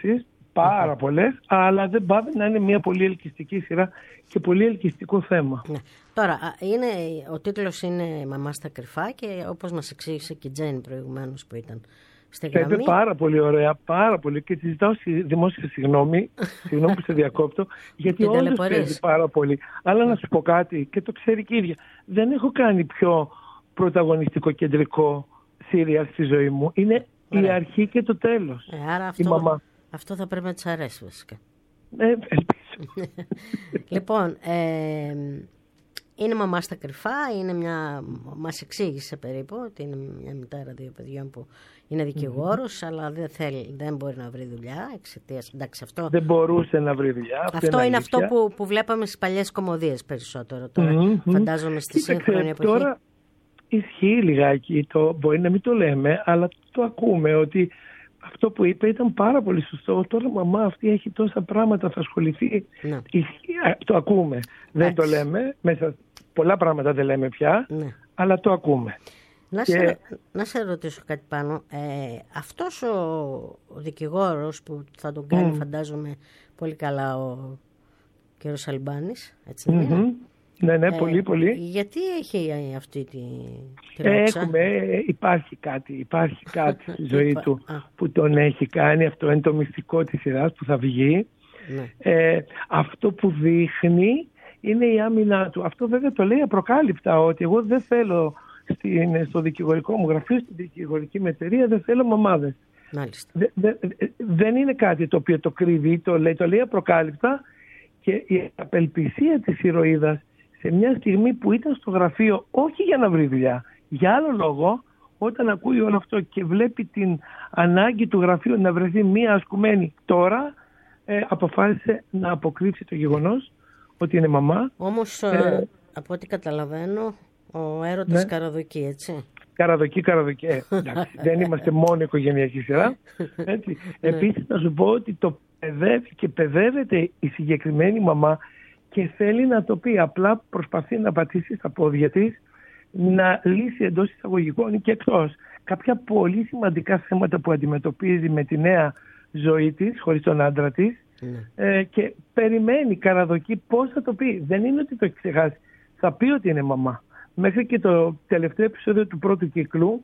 πάρα mm-hmm. πολλές, αλλά δεν πάβει να είναι μια πολύ ελκυστική σειρά και πολύ ελκυστικό θέμα. Ναι. Τώρα, είναι, ο τίτλος είναι «Μαμά στα κρυφά» και όπως μας εξήγησε και η Τζέννη προηγουμένως που ήταν στη γραμμή. Είναι πάρα πολύ ωραία, πάρα πολύ, και τη ζητάω δημόσια συγγνώμη, συγγνώμη που σε διακόπτω, γιατί όντως παίζει πάρα πολύ. Αλλά να σου πω κάτι, και το ξέρει και η ίδια, δεν έχω κάνει πιο πρωταγωνιστικό κεντρικό σύριαλ στη ζωή μου. Είναι ωραία. Η αρχή και το τέλος. Ε, άρα αυτό, η μαμά. Αυτό θα πρέπει να της αρέσει βασικά. Ε, ελπίζω. Λοιπόν, ε, είναι μαμά στα κρυφά, είναι μια, μας εξήγησε περίπου ότι είναι μια μητέρα δύο παιδιών που είναι δικηγόρος, mm-hmm. αλλά δεν, θέλει, δεν μπορεί να βρει δουλειά εξαιτίας, εντάξει, αυτό, δεν μπορούσε να βρει δουλειά. Αυτό είναι, είναι αυτό που, που βλέπαμε στις παλιές κομμωδίες περισσότερο. Τώρα mm-hmm. φαντάζομαι στη σύγχρονη εποχή. Τώρα ισχύει λιγάκι, το, μπορεί να μην το λέμε, αλλά το ακούμε ότι αυτό που είπε ήταν πάρα πολύ σωστό. Τώρα μαμά αυτή έχει τόσα πράγματα, θα ασχοληθεί. Ναι. Το ακούμε. Άξι. Δεν το λέμε. Μέσα πολλά πράγματα δεν λέμε πια, ναι. αλλά το ακούμε. Να, και... σε, να σε ρωτήσω κάτι πάνω. Ε, αυτός ο, ο δικηγόρος που θα τον κάνει, mm. φαντάζομαι πολύ καλά, ο κύριος Αλμπάνης, έτσι δεν mm-hmm. είναι? Ναι, ναι, πολύ, ε, πολύ. Γιατί έχει αυτή τη, τη ρόξα? Έχουμε, υπάρχει κάτι, υπάρχει κάτι στη ζωή του που τον έχει κάνει. Αυτό είναι το μυστικό της σειράς που θα βγει. Ναι. Ε, αυτό που δείχνει είναι η άμυνά του. Αυτό βέβαια το λέει απροκάλυπτα, ότι εγώ δεν θέλω στην, στο δικηγορικό μου γραφείο, στην δικηγορική μου εταιρεία, δεν θέλω μαμάδες. Μάλιστα. Δε, δε, δεν είναι κάτι το οποίο το κρύβει, το λέει, το λέει απροκάλυπτα, και η απελπισία της ηρωίδας σε μια στιγμή που ήταν στο γραφείο όχι για να βρει δουλειά, για άλλο λόγο, όταν ακούει όλο αυτό και βλέπει την ανάγκη του γραφείου να βρεθεί μία ασκουμένη τώρα, ε, αποφάσισε να αποκρύψει το γεγονός ότι είναι μαμά. Όμως, ε, από ό,τι καταλαβαίνω, ο έρωτας ναι. Καραδοκεί, έτσι. Καραδοκεί, Καραδοκεί. Ε, εντάξει, δεν είμαστε μόνο οικογενειακή σειρά. Έτσι. Επίσης, να σου πω ότι το παιδεύει και παιδεύεται η συγκεκριμένη μαμά και θέλει να το πει. Απλά προσπαθεί να πατήσει στα πόδια της, να λύσει εντός εισαγωγικών και εκτός κάποια πολύ σημαντικά θέματα που αντιμετωπίζει με τη νέα ζωή της, χωρίς τον άντρα της, mm. ε, και περιμένει, Καραδοκεί, πώς θα το πει. Δεν είναι ότι το έχει ξεχάσει. Θα πει ότι είναι μαμά. Μέχρι και το τελευταίο επεισόδιο του πρώτου κύκλου.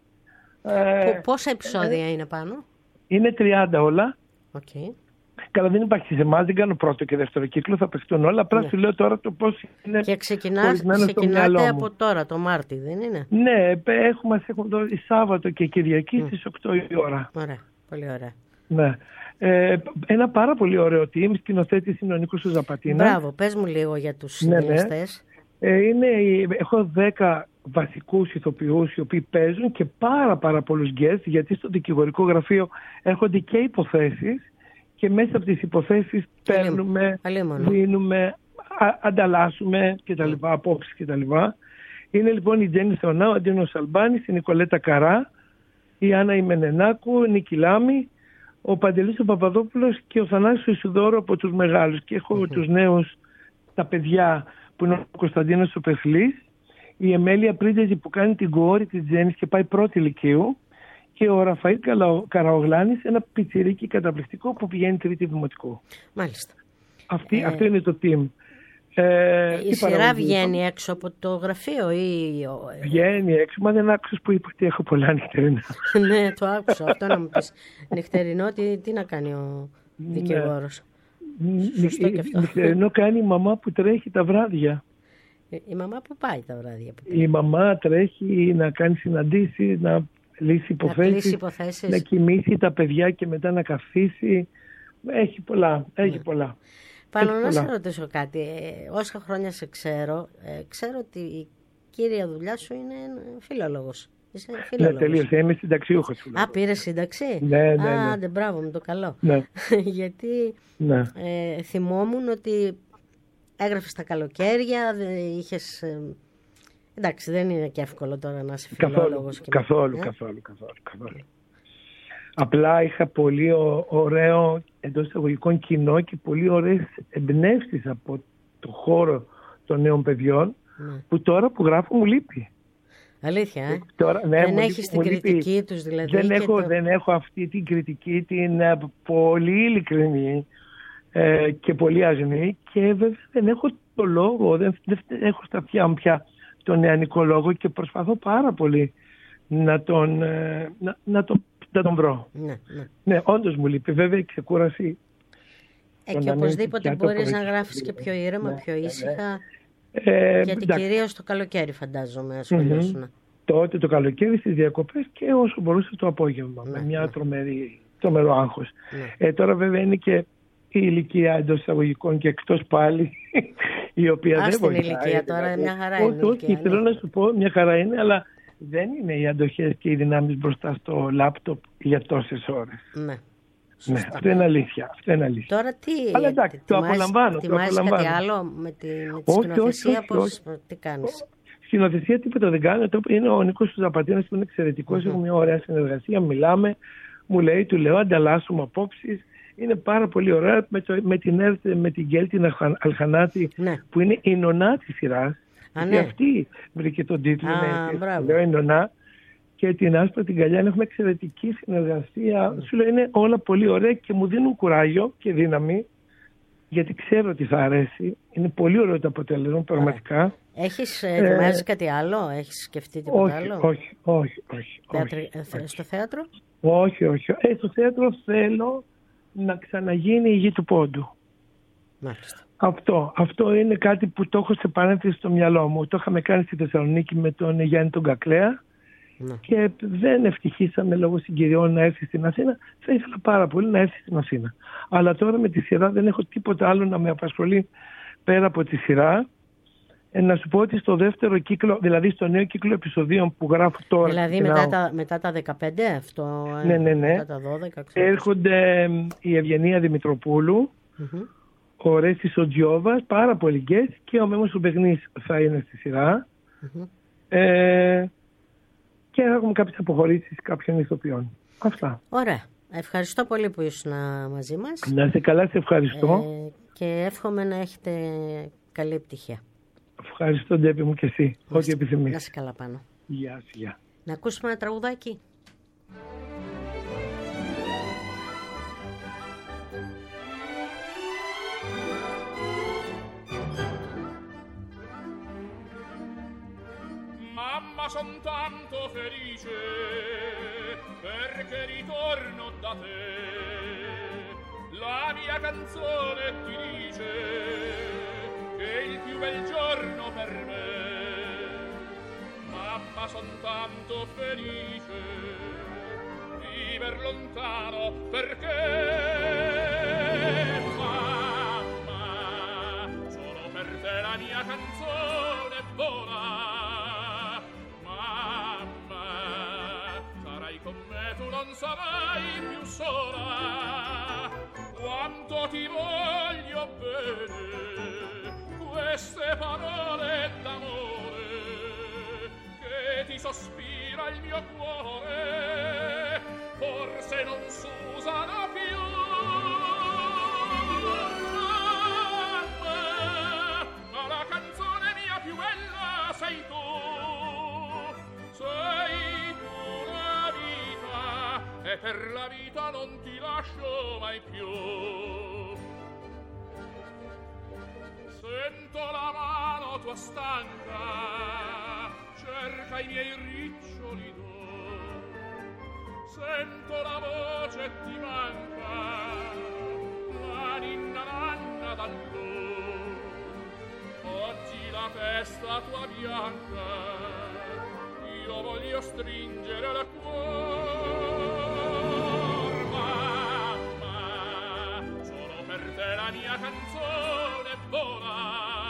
Ε, Πόσα επεισόδια ε, είναι πάνω? Είναι τριάντα όλα. Okay. Καλά, δεν υπάρχει σε εμάς, δεν κάνω πρώτο και δεύτερο κύκλο, θα παιχτούν όλα. Απλά ναι. σου λέω τώρα το πώς είναι. Και ξεκινάτε από τώρα, το Μάρτι, δεν είναι? Ναι, έχουμε, μας έχουν το Σάββατο και Κυριακή mm. στις οκτώ η ώρα. Ωραία, πολύ ωραία. Ναι. Ε, ένα πάρα πολύ ωραίο team, σκηνοθέτης είναι ο Νίκος ο Ζαπατίνας. Μπράβο, πες μου λίγο για τους συντελεστές. Ναι, ναι. Ε, είναι, έχω δέκα βασικούς ηθοποιούς οι οποίοι παίζουν και πάρα πάρα πολλούς guests, γιατί στο δικηγορικό γραφείο έρχονται και υποθέσεις και μέσα από τις υποθέσεις παίρνουμε, δίνουμε, α, ανταλλάσσουμε κτλ. Mm. Απόψεις κτλ. Είναι λοιπόν η Τζέννη Θεωνά, ο Αντίνος Αλμπάνης, η Νικολέτα Καρά, η Άννα Ημενενάκου, η Νίκη Λάμη, ο Παντελής ο Παπαδόπουλος και ο Θανάσης ο Ισουδόρου από τους μεγάλους. Και έχω mm-hmm. τους νέους, τα παιδιά που είναι ο Κωνσταντίνος ο Πεθλής, η Εμέλεια Πρίντεζη που κάνει την κόρη της Τζέννης και πάει πρώτη λυκείου, και ο Ραφαήλ Καραογλάνης, ένα πιτσιρίκι καταπληκτικό που πηγαίνει τρίτη δημοτικού. Μάλιστα. Αυτή, ε... Αυτό είναι το team. Ε, η σειρά βγαίνει έξω από το γραφείο ή... Βγαίνει έξω, μα δεν άκουσες που είπα ότι έχω πολλά νυχτερινά. Ναι, το άκουσα. Αυτό να μου πεις. Νυχτερινό, τι, τι να κάνει ο δικηγόρος? Σωστό και αυτό. Νυχτερινό κάνει η μαμά που τρέχει τα βράδια. Η μαμά που πάει τα βράδια? Που η μαμά τρέχει να κάνει συναντήσεις, να λύσει υποθέσεις, να, υποθέσεις. να κοιμήσει τα παιδιά και μετά να καθίσει. Έχει πολλά, έχει ναι. πολλά. Πάνω να σε ρωτήσω κάτι. Ε, όσα χρόνια σε ξέρω, ε, ξέρω ότι η κύρια δουλειά σου είναι φιλόλογος. Είσαι φιλόλογος. Ναι, τελείως. Είμαι συνταξιούχος. Α, πήρε σύνταξη? Ναι, ναι, ναι. Α, δεν μπράβο, με το καλό. Ναι. Γιατί ναι. Ε, θυμόμουν ότι έγραφες τα καλοκαίρια, είχες... Ε, εντάξει, δεν είναι και εύκολο τώρα να είσαι φιλόλογος. Καθόλου, και καθόλου, ε? καθόλου, καθόλου, καθόλου. Απλά είχα πολύ ωραίο εντός εισαγωγικών κοινό και πολύ ωραίες εμπνεύσεις από το χώρο των νέων παιδιών, ναι. που τώρα που γράφω μου λείπει. Αλήθεια, ε? Τώρα, ναι, δεν μου έχεις την λείπει, κριτική τους δηλαδή. Δεν έχω, το... δεν έχω αυτή την κριτική, την uh, πολύ ειλικρινή ε, και πολύ αγνή, και βέβαια δεν έχω το λόγο, δεν, δεν έχω στα αυτιά μου πια τον νεανικό λόγο, και προσπαθώ πάρα πολύ να τον, ε, να, να τον, να τον βρω. Ναι, ναι. Ναι, όντως μου λείπει, βέβαια η ξεκούραση. Ε, και οπωσδήποτε μπορείς να γράφεις και πιο ήρεμα, ναι, πιο ήσυχα. Ε, γιατί εντάξει. Κυρίως το καλοκαίρι φαντάζομαι ασχολιώσουν. Mm-hmm. Τότε το καλοκαίρι στις διακοπές και όσο μπορούσε το απόγευμα, ναι, με μια ναι. τρομερή, τρομερό άγχος. Ναι. Ε, τώρα βέβαια είναι και η ηλικία εντός εισαγωγικών και εκτός πάλι, η οποία Ας δεν βοηθάει. την ηλικία τώρα, δηλαδή, μια χαρά όχι, είναι. Όχι, όχι, θέλω να σου πω, μια χαρά είναι, αλλά δεν είναι οι αντοχές και οι δυνάμεις μπροστά στο λάπτοπ για τόσες ώρες. Ναι. Ναι, αυτό είναι αλήθεια. Αυτό είναι αλήθεια. Τώρα τι, αλλά εντάξει, το απολαμβάνω. Ετοιμάζεις κάτι άλλο με τη, με τη όχι, σκηνοθεσία, όχι, πώς, όχι. τι κάνεις? Σκηνοθεσία τίποτα δεν κάνω. Είναι ο Νίκος του Ζαπατίνας που είναι εξαιρετικός. Mm-hmm. Έχουμε μια ωραία συνεργασία, μιλάμε, μου λέει, του λέω, ανταλλάσσουμε απόψεις. Είναι πάρα πολύ ωραία με, το, με την Ερτ, με την Γκέλτιν Αλχανάτη, ναι. που είναι η νονά της σειράς. Α, ναι. Και αυτή βρήκε τον τίτλο. Α, ναι, λέω, η νονά. Και την Άσπρα την Καλιά έχουμε εξαιρετική συνεργασία. Mm. Σου λέω, είναι όλα πολύ ωραία και μου δίνουν κουράγιο και δύναμη, γιατί ξέρω ότι θα αρέσει. Είναι πολύ ωραίο το αποτέλεσμα, πραγματικά. Έχεις ετοιμάσει ε, κάτι άλλο, έχεις σκεφτεί τίποτα όχι, άλλο? Όχι, όχι, όχι. Θέατρο, όχι, ε, όχι. Στο θέατρο? Όχι, όχι. Ε, στο θέατρο θέλω να ξαναγίνει η Γη του Πόντου. Μάλιστα. Αυτό, αυτό είναι κάτι που το έχω σε παρένθεση στο μυαλό μου. Το είχαμε κάνει στη Θεσσαλονίκη με τον Γιάννη τον Κακλέα. Ναι. Και δεν ευτυχήσαμε λόγω συγκυριών να έρθει στην Αθήνα. Θα ήθελα πάρα πολύ να έρθει στην Αθήνα. Αλλά τώρα με τη σειρά δεν έχω τίποτα άλλο να με απασχολεί πέρα από τη σειρά. Ε, να σου πω ότι στο δεύτερο κύκλο, δηλαδή στο νέο κύκλο επεισοδίων που γράφω τώρα. Δηλαδή μετά τα, μετά τα δεκαπέντε, αυτό. Ναι, ναι, ναι. Μετά τα δώδεκα, ξέρω. Έρχονται η Ευγενία Δημητροπούλου, mm-hmm. ο Ρέστης ο Τζιόβας, πάρα πολλοί guest, και ο Μέμος ο Μπεγνής θα είναι στη σειρά. Mm-hmm. Ε, και έχουμε κάποιες αποχωρήσεις κάποιων ηθοποιών. Αυτά. Ωραία. Ευχαριστώ πολύ που ήσουν μαζί μας. Να είστε καλά, σε ευχαριστώ. Ε, και εύχομαι να έχετε καλή επιτυχία. Ευχαριστώ, Ντέπη μου, και εσύ. Ό,τι επιθυμείς. Να είσαι καλά πάνω. Γεια σου, γεια. Να ακούσουμε ένα τραγουδάκι. Mamma, son tanto felice perché ritorno da te. La mia canzone ti dice che è il più bel giorno per me. Mamma, son tanto felice viver lontano perché mamma, solo per te la mia canzone vola. Con me tu non sarai più sola, quanto ti voglio bene, queste parole d'amore che ti sospira il mio cuore, forse non s'usano più. Ma la canzone mia più bella sei tu, sei e per la vita non ti lascio mai più. Sento la mano tua stanca, cerca i miei riccioli d'oro. Sento la voce e ti manca, la ninna nanna d'allora. Oggi la testa tua bianca, io voglio stringere al cuore. La mia canzone vola,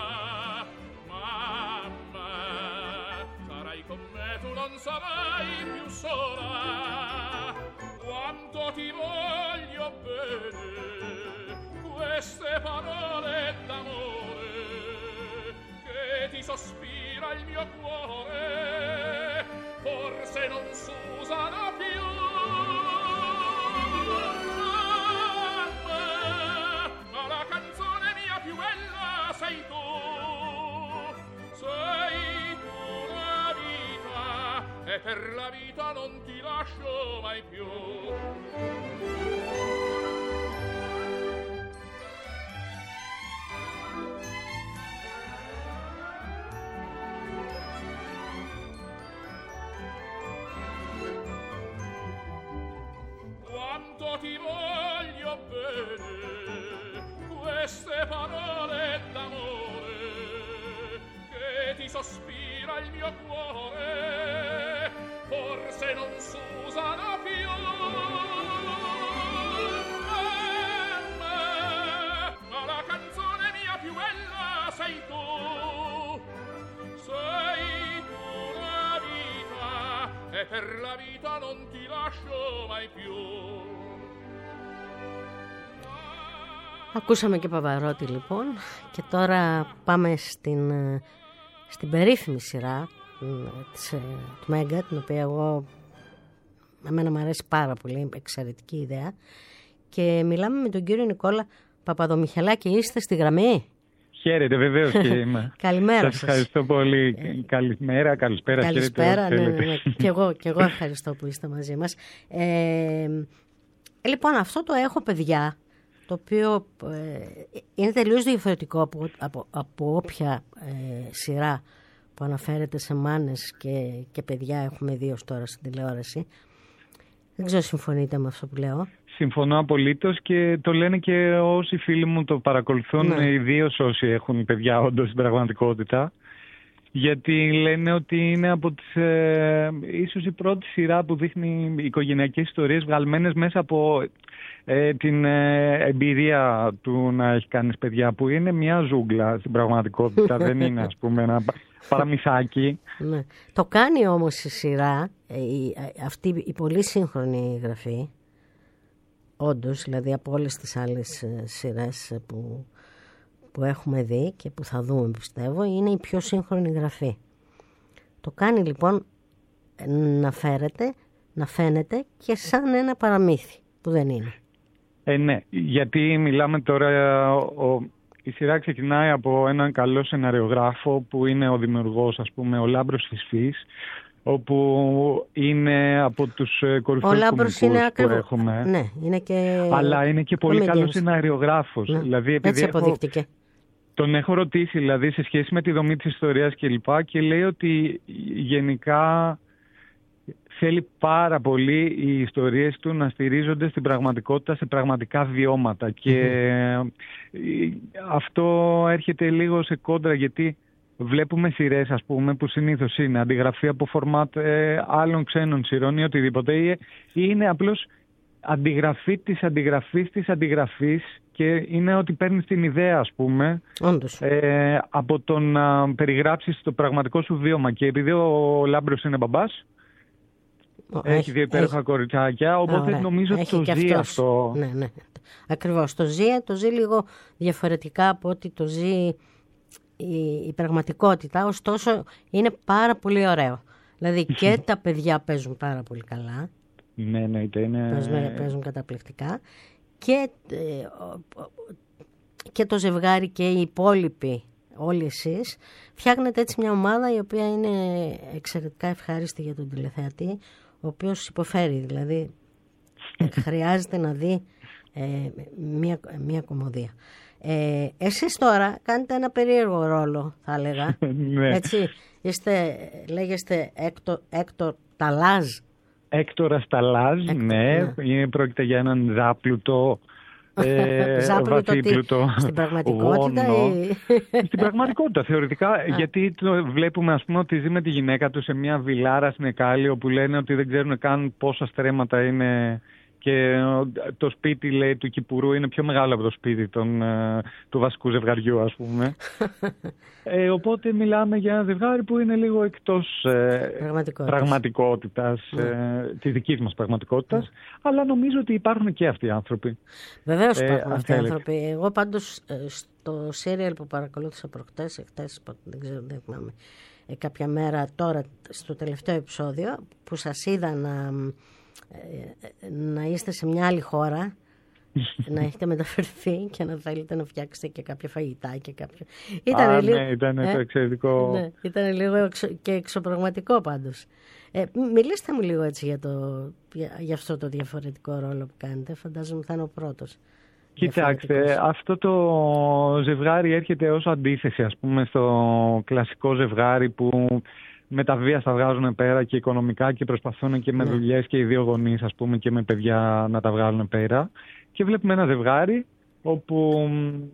mamma, sarai con me, tu non sarai più sola, quanto ti voglio bene, queste parole d'amore che ti sospira il mio cuore, forse non s'usano più. Sei tu, sei tu la vita per la vita non ti lascio mai più. Quanto ti voglio bene, queste parole d'amore che ti sospira il mio cuore, forse non s'usano più. Per me, ma la canzone mia più bella sei tu, sei tu la vita, e per la vita non ti lascio mai più. Ακούσαμε και Παβαρότη λοιπόν και τώρα πάμε στην, στην περίφημη σειρά της, του Μέγκα, την οποία εγώ, εμένα μου αρέσει πάρα πολύ, εξαιρετική ιδέα, και μιλάμε με τον κύριο Νικόλα Παπαδομιχαλάκη. Είστε στη γραμμή? Χαίρετε, βεβαίως και είμαι. Καλημέρα σας. Σας ευχαριστώ πολύ. Ε, καλημέρα, καλησπέρα. Καλησπέρα, χαίρετε, ναι, ναι, ναι. Και, εγώ, και εγώ ευχαριστώ που είστε μαζί μας. Ε, λοιπόν, αυτό το έχω, παιδιά, το οποίο ε, είναι τελείως διαφορετικό από, από, από όποια ε, σειρά που αναφέρεται σε μάνες και, και παιδιά έχουμε δει ως τώρα στην τηλεόραση. Δεν ξέρω, συμφωνείτε με αυτό που λέω? Συμφωνώ απολύτως και το λένε και όσοι φίλοι μου το παρακολουθούν, ναι. Ιδίως όσοι έχουν παιδιά όντως στην πραγματικότητα. Γιατί λένε ότι είναι από τις, ε, ίσως η πρώτη σειρά που δείχνει οικογενειακές ιστορίες βγαλμένες μέσα από ε, την ε, εμπειρία του να έχει κάνει παιδιά, που είναι μια ζούγκλα στην πραγματικότητα. Δεν είναι, ας πούμε, ένα παραμυθάκι. Ναι. Το κάνει όμως η σειρά, η, αυτή η πολύ σύγχρονη γραφή, όντως, δηλαδή από όλες τις άλλες σειρές που... που έχουμε δει και που θα δούμε, πιστεύω, είναι η πιο σύγχρονη γραφή. Το κάνει λοιπόν να φέρεται, να φαίνεται και σαν ένα παραμύθι, που δεν είναι. Ε, ναι, γιατί μιλάμε τώρα, ο, η σειρά ξεκινάει από έναν καλό σεναριογράφο που είναι ο δημιουργός, ας πούμε, ο Λάμπρος Φυσφής, όπου είναι από τους κορυφαίους κομικούς που ακριβώς... έχουμε. Ναι, είναι και... Αλλά είναι και πολύ καλός σεναριογράφος. Ναι. Δηλαδή, επειδή έτσι αποδείχτηκε. Έχω... Τον έχω ρωτήσει, δηλαδή, σε σχέση με τη δομή της ιστορίας και λοιπά, και λέει ότι γενικά θέλει πάρα πολύ οι ιστορίες του να στηρίζονται στην πραγματικότητα, σε πραγματικά βιώματα. Mm-hmm. Και αυτό έρχεται λίγο σε κόντρα, γιατί βλέπουμε σειρές, ας πούμε, που συνήθως είναι αντιγραφή από φορμάτ ε, άλλων ξένων σειρών ή οτιδήποτε, ή είναι απλώς αντιγραφή της αντιγραφής της αντιγραφής, και είναι ότι παίρνεις την ιδέα, ας πούμε, ε, από το να περιγράψεις το πραγματικό σου βίωμα. Και επειδή ο Λάμπρος είναι μπαμπάς, oh, έχει, έχει δύο υπέροχα έχει... κοριτσάκια, οπότε oh, νομίζω ότι το ζει αυτό. Ναι, ναι. Ακριβώς. Το ζει, το ζει λίγο διαφορετικά από ότι το ζει η, η πραγματικότητα, ωστόσο είναι πάρα πολύ ωραίο. Δηλαδή και τα παιδιά παίζουν πάρα πολύ καλά. Ναι, ναι, είναι... Παίζουν, παίζουν καταπληκτικά. Και, και το ζευγάρι και οι υπόλοιποι, όλοι εσείς, φτιάχνετε έτσι μια ομάδα η οποία είναι εξαιρετικά ευχάριστη για τον τηλεθεατή, ο οποίος υποφέρει, δηλαδή χρειάζεται να δει ε, μια, μια κομμωδία. Ε, εσείς τώρα κάνετε ένα περίεργο ρόλο, θα έλεγα. Ναι. Έτσι, είστε, λέγεστε Έκτορ, Έκτορ Ταλάζ. Έκτορας Ταλάζ, ναι, ναι. Πρόκειται για έναν δάπλουτο, ε, βασίπλουτο στην πραγματικότητα ή... Στην πραγματικότητα θεωρητικά, γιατί το βλέπουμε, ας πούμε, ότι ζει με τη γυναίκα του σε μια βιλάρα στην Εκάλη, όπου λένε ότι δεν ξέρουν καν πόσα στρέμματα είναι, και το σπίτι, λέει, του Κυπουρού είναι πιο μεγάλο από το σπίτι των, του βασικού ζευγαριού, ας πούμε. ε, οπότε μιλάμε για ένα ζευγάρι που είναι λίγο εκτός ε, πραγματικότητας, πραγματικότητας ναι. ε, της δικής μας πραγματικότητας, ναι. Αλλά νομίζω ότι υπάρχουν και αυτοί οι άνθρωποι. Βεβαίως υπάρχουν ε, αυτοί οι άνθρωποι. Εγώ πάντως στο σύριαλ που παρακολούθησα προχτές, εχθές, δεν ξέρω, δεν θυμάμαι, ε, κάποια μέρα τώρα, στο τελευταίο επεισόδιο, που σας είδα να... να είστε σε μια άλλη χώρα, να έχετε μεταφερθεί και να θέλετε να φτιάξετε και κάποια φαγητά και κάποιο... Ήτανε Α, λίγο... ναι, ήταν ε, το εξαιρετικό. Ναι, ήταν λίγο εξω... και εξωπραγματικό πάντως. Ε, μιλήστε μου λίγο έτσι για, το, για, για αυτό το διαφορετικό ρόλο που κάνετε. Φαντάζομαι θα είναι ο πρώτος. Κοιτάξτε, αυτό το ζευγάρι έρχεται ως αντίθεση, ας πούμε, στο κλασικό ζευγάρι που με τα βία τα βγάζουν πέρα και οικονομικά και προσπαθούν και με ναι. δουλειές και οι δύο γονείς, ας πούμε, και με παιδιά να τα βγάλουν πέρα. Και βλέπουμε ένα ζευγάρι όπου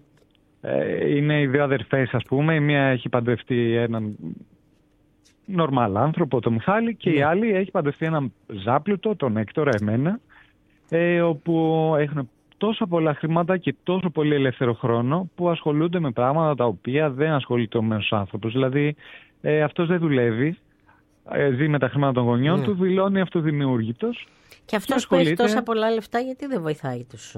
ε, είναι οι δύο αδερφές, ας πούμε. Η μία έχει παντρευτεί έναν νορμάλ άνθρωπο, τον Μιχάλη, και ναι. η άλλη έχει παντρευτεί έναν ζάπλουτο, τον Έκτορα, εμένα, ε, όπου έχουν τόσο πολλά χρήματα και τόσο πολύ ελεύθερο χρόνο που ασχολούνται με πράγματα τα οποία δεν ασχολείται ο μέσος άνθρωπος. Δηλαδή, ε, αυτός δεν δουλεύει, ε, ζει με τα χρήματα των γονιών ναι. του, δηλώνει αυτοδημιούργητος. Και αυτός που έχει τόσα πολλά λεφτά, γιατί δεν βοηθάει τους...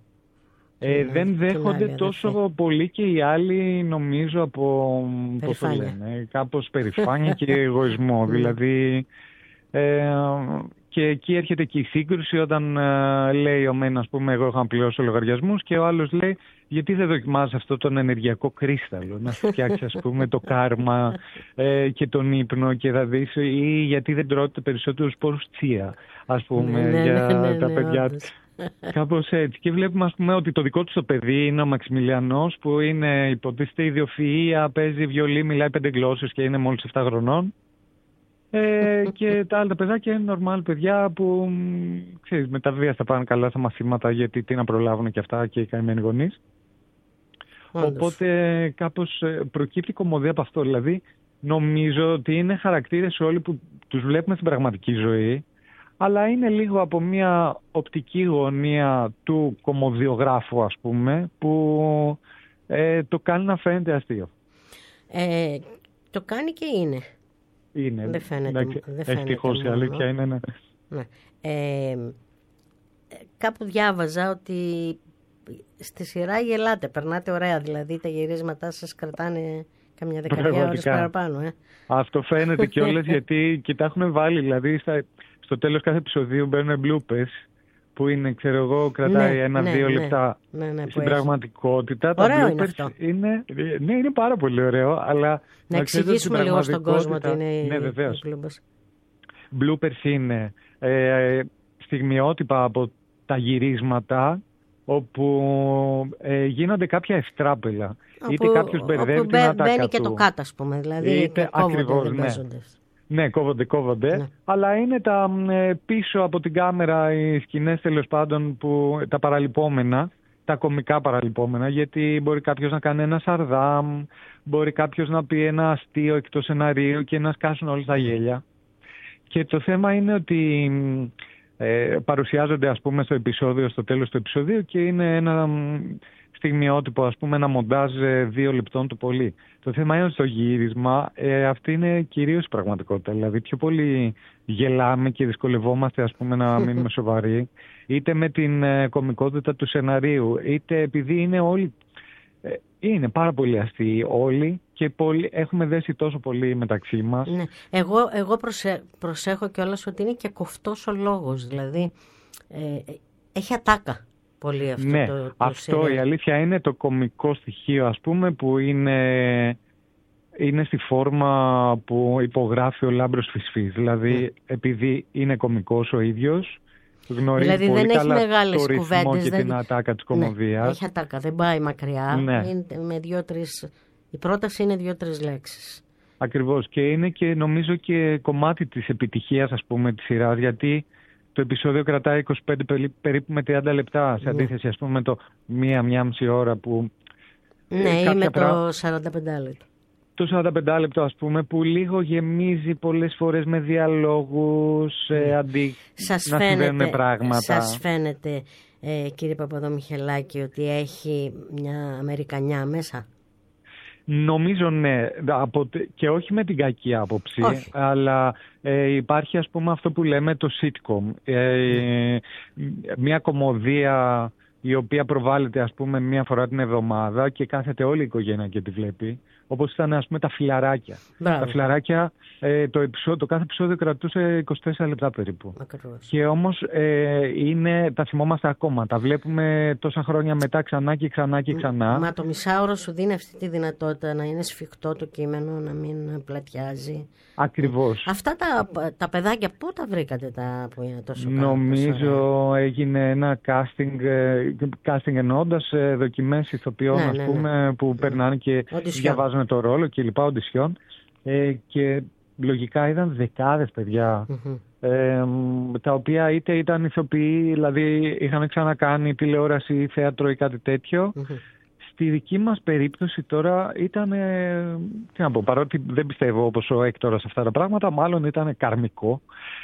Ε, δεν δέχονται άλλη, τόσο αδερφή. Πολύ και οι άλλοι, νομίζω, από πώς το λένε, κάπως περηφάνεια και εγωισμό. Δηλαδή, ε, και εκεί έρχεται και η σύγκρουση όταν ε, λέει ο μεν, ας πούμε, εγώ είχα πληρώσει λογαριασμούς, και ο άλλος λέει, γιατί δεν δοκιμάζεις αυτό τον ενεργειακό κρίσταλο, να σου φτιάξει, ας πούμε, το κάρμα ε, και τον ύπνο, και θα δεις, ή γιατί δεν τρώτε περισσότερους σπόρους τσία, ας πούμε, ναι, για ναι, ναι, τα ναι, παιδιά όντως. του. Κάπως έτσι. Και βλέπουμε, ας πούμε, ότι το δικό του το παιδί είναι ο Μαξιμιλιανός, που είναι υποτίθεται ιδιοφυΐα, παίζει βιολί, μιλάει πέντε γλώσσες και είναι μόλις επτά χρονών. Ε, και τα άλλα τα παιδάκια είναι νορμάλ παιδιά που, ξέρεις, με τα βία θα πάνε καλά στα μαθήματα, γιατί τι να προλάβουν και αυτά και οι καημένοι γονείς. Οπότε κάπως προκύπτει κωμωδία από αυτό. Δηλαδή, νομίζω ότι είναι χαρακτήρες όλοι που τους βλέπουμε στην πραγματική ζωή, αλλά είναι λίγο από μια οπτική γωνία του κωμωδιογράφου, ας πούμε, που ε, το κάνει να φαίνεται αστείο. Ε, το κάνει και είναι. Είναι. Δεν φαίνεται. Ευτυχώς η αλήθεια είναι. Ναι. Ναι. Ε, κάπου διάβαζα ότι στη σειρά γελάτε, περνάτε ωραία, δηλαδή τα γυρίσματά σας κρατάνε καμιά δεκαετία ώρες παραπάνω. Ε. Αυτό φαίνεται κιόλας γιατί και τα έχουν βάλει, δηλαδή στα, στο τέλος κάθε επεισοδίου μπαίνουν bloopers που είναι, ξέρω εγώ, κρατάει ναι, ένα-δύο ναι, λεπτά. Ναι, ναι, στην πραγματικότητα ωραίο τα bloopers είναι αυτό. Είναι, ναι, είναι πάρα πολύ ωραίο, αλλά να εξηγήσουμε λίγο στον κόσμο ότι είναι ναι, βεβαίως. οι bloopers. Bloopers είναι ε, στιγμιότυπα από τα γυρίσματα όπου ε, γίνονται κάποια ευστράπελα. Όπου, είτε κάποιος μπερδεύει την ατάκα μπαίνει του. Και το κάτω, ας πούμε. Δηλαδή είτε, κόβονται, ακριβώς, δεν ναι. παίζονται. Ναι, κόβονται, κόβονται. Ναι. Αλλά είναι τα ε, πίσω από την κάμερα οι σκηνές, τέλος πάντων, που, τα παραλυπόμενα, τα κωμικά παραλυπόμενα, γιατί μπορεί κάποιος να κάνει ένα σαρδάμ, μπορεί κάποιος να πει ένα αστείο εκτός σεναρίου και να σκάσουν όλα τα γέλια. Και το θέμα είναι ότι ε, παρουσιάζονται, ας πούμε, στο επεισόδιο, στο τέλος του επεισοδίου, και είναι ένα στιγμιότυπο, ας πούμε, ένα μοντάζ δύο λεπτών το πολύ. Το θέμα είναι ότι στο γύρισμα ε, αυτή είναι κυρίως η πραγματικότητα. Δηλαδή πιο πολύ γελάμε και δυσκολευόμαστε, ας πούμε, να μείνουμε σοβαροί, είτε με την ε, κωμικότητα του σεναρίου, είτε επειδή είναι όλοι, ε, είναι πάρα πολύ αστείοι όλοι και πολύ, έχουμε δέσει τόσο πολύ μεταξύ μας. Ναι. Εγώ, εγώ προσε, προσέχω κιόλας ότι είναι και κοφτός ο λόγος, δηλαδή ε, έχει ατάκα. Πολύ αυτό, ναι, το, το αυτό σειρά. Η αλήθεια είναι το κωμικό στοιχείο, ας πούμε, που είναι, είναι στη φόρμα που υπογράφει ο Λάμπρος Φυσφής. Δηλαδή, mm. επειδή είναι κωμικός ο ίδιος, γνωρίζει δηλαδή, πολύ δεν καλά έχει μεγάλες το ρυθμό κουβέντες, και δεν... την ατάκα της κωμωδίας. Ναι, έχει ατάκα, δεν πάει μακριά. Ναι. Είναι με δύο-τρεις... Η πρόταση είναι δύο-τρεις λέξεις. Ακριβώς. Και είναι και νομίζω και κομμάτι της επιτυχίας, ας πούμε, της σειράς, γιατί το επεισόδιο κρατάει είκοσι πέντε περίπου με τριάντα λεπτά, σε αντίθεση, ας πούμε, με το μία-μία μισή ώρα που... Ναι, ε, ή με πρά... το σαράντα πέντε λεπτό. Το σαράντα πέντε λεπτό, ας πούμε, που λίγο γεμίζει πολλές φορές με διαλόγους, ναι. ε, αντί σας να φαίνεται, συμβαίνουν πράγματα. Σας φαίνεται, ε, κύριε Παπαδομιχελάκη, ότι έχει μια Αμερικανιά μέσα? Νομίζω ναι, από, και όχι με την κακή άποψη, όχι. αλλά ε, υπάρχει, ας πούμε, αυτό που λέμε το sitcom, ε, μια κωμωδία η οποία προβάλλεται, ας πούμε, μία φορά την εβδομάδα και κάθεται όλη η οικογένεια και τη βλέπει, όπως ήταν ας πούμε τα φιλαράκια. Μπράβο. Τα φιλαράκια, ε, το, επεισόδιο, το κάθε επεισόδιο κρατούσε είκοσι τέσσερα λεπτά περίπου. Ακριβώς. Και όμως ε, είναι, τα θυμόμαστε ακόμα. Τα βλέπουμε τόσα χρόνια μετά ξανά και ξανά και ξανά. Μα το μισάωρο σου δίνει αυτή τη δυνατότητα να είναι σφιχτό το κείμενο, να μην πλατιάζει. Ακριβώς. Αυτά τα, τα παιδάκια πού τα βρήκατε τα που είναι τόσο καλά? Νομίζω έγινε ένα casting, casting εννοώντας δοκιμές ηθοποιών, ναι, ας ναι, πούμε, ναι. που περνάνε και Οντισιόν. διαβάζουν το ρόλο και λοιπά, οντισιόν. Ε, και λογικά είδαν δεκάδες παιδιά, Mm-hmm. ε, τα οποία είτε ήταν ηθοποιοί, δηλαδή είχαν ξανακάνει τηλεόραση ή θέατρο ή κάτι τέτοιο. Mm-hmm. Στη δική μας περίπτωση τώρα ήταν, ε, τι να πω, παρότι δεν πιστεύω όπως ο Έκτορας σε αυτά τα πράγματα, μάλλον ήταν καρμικό,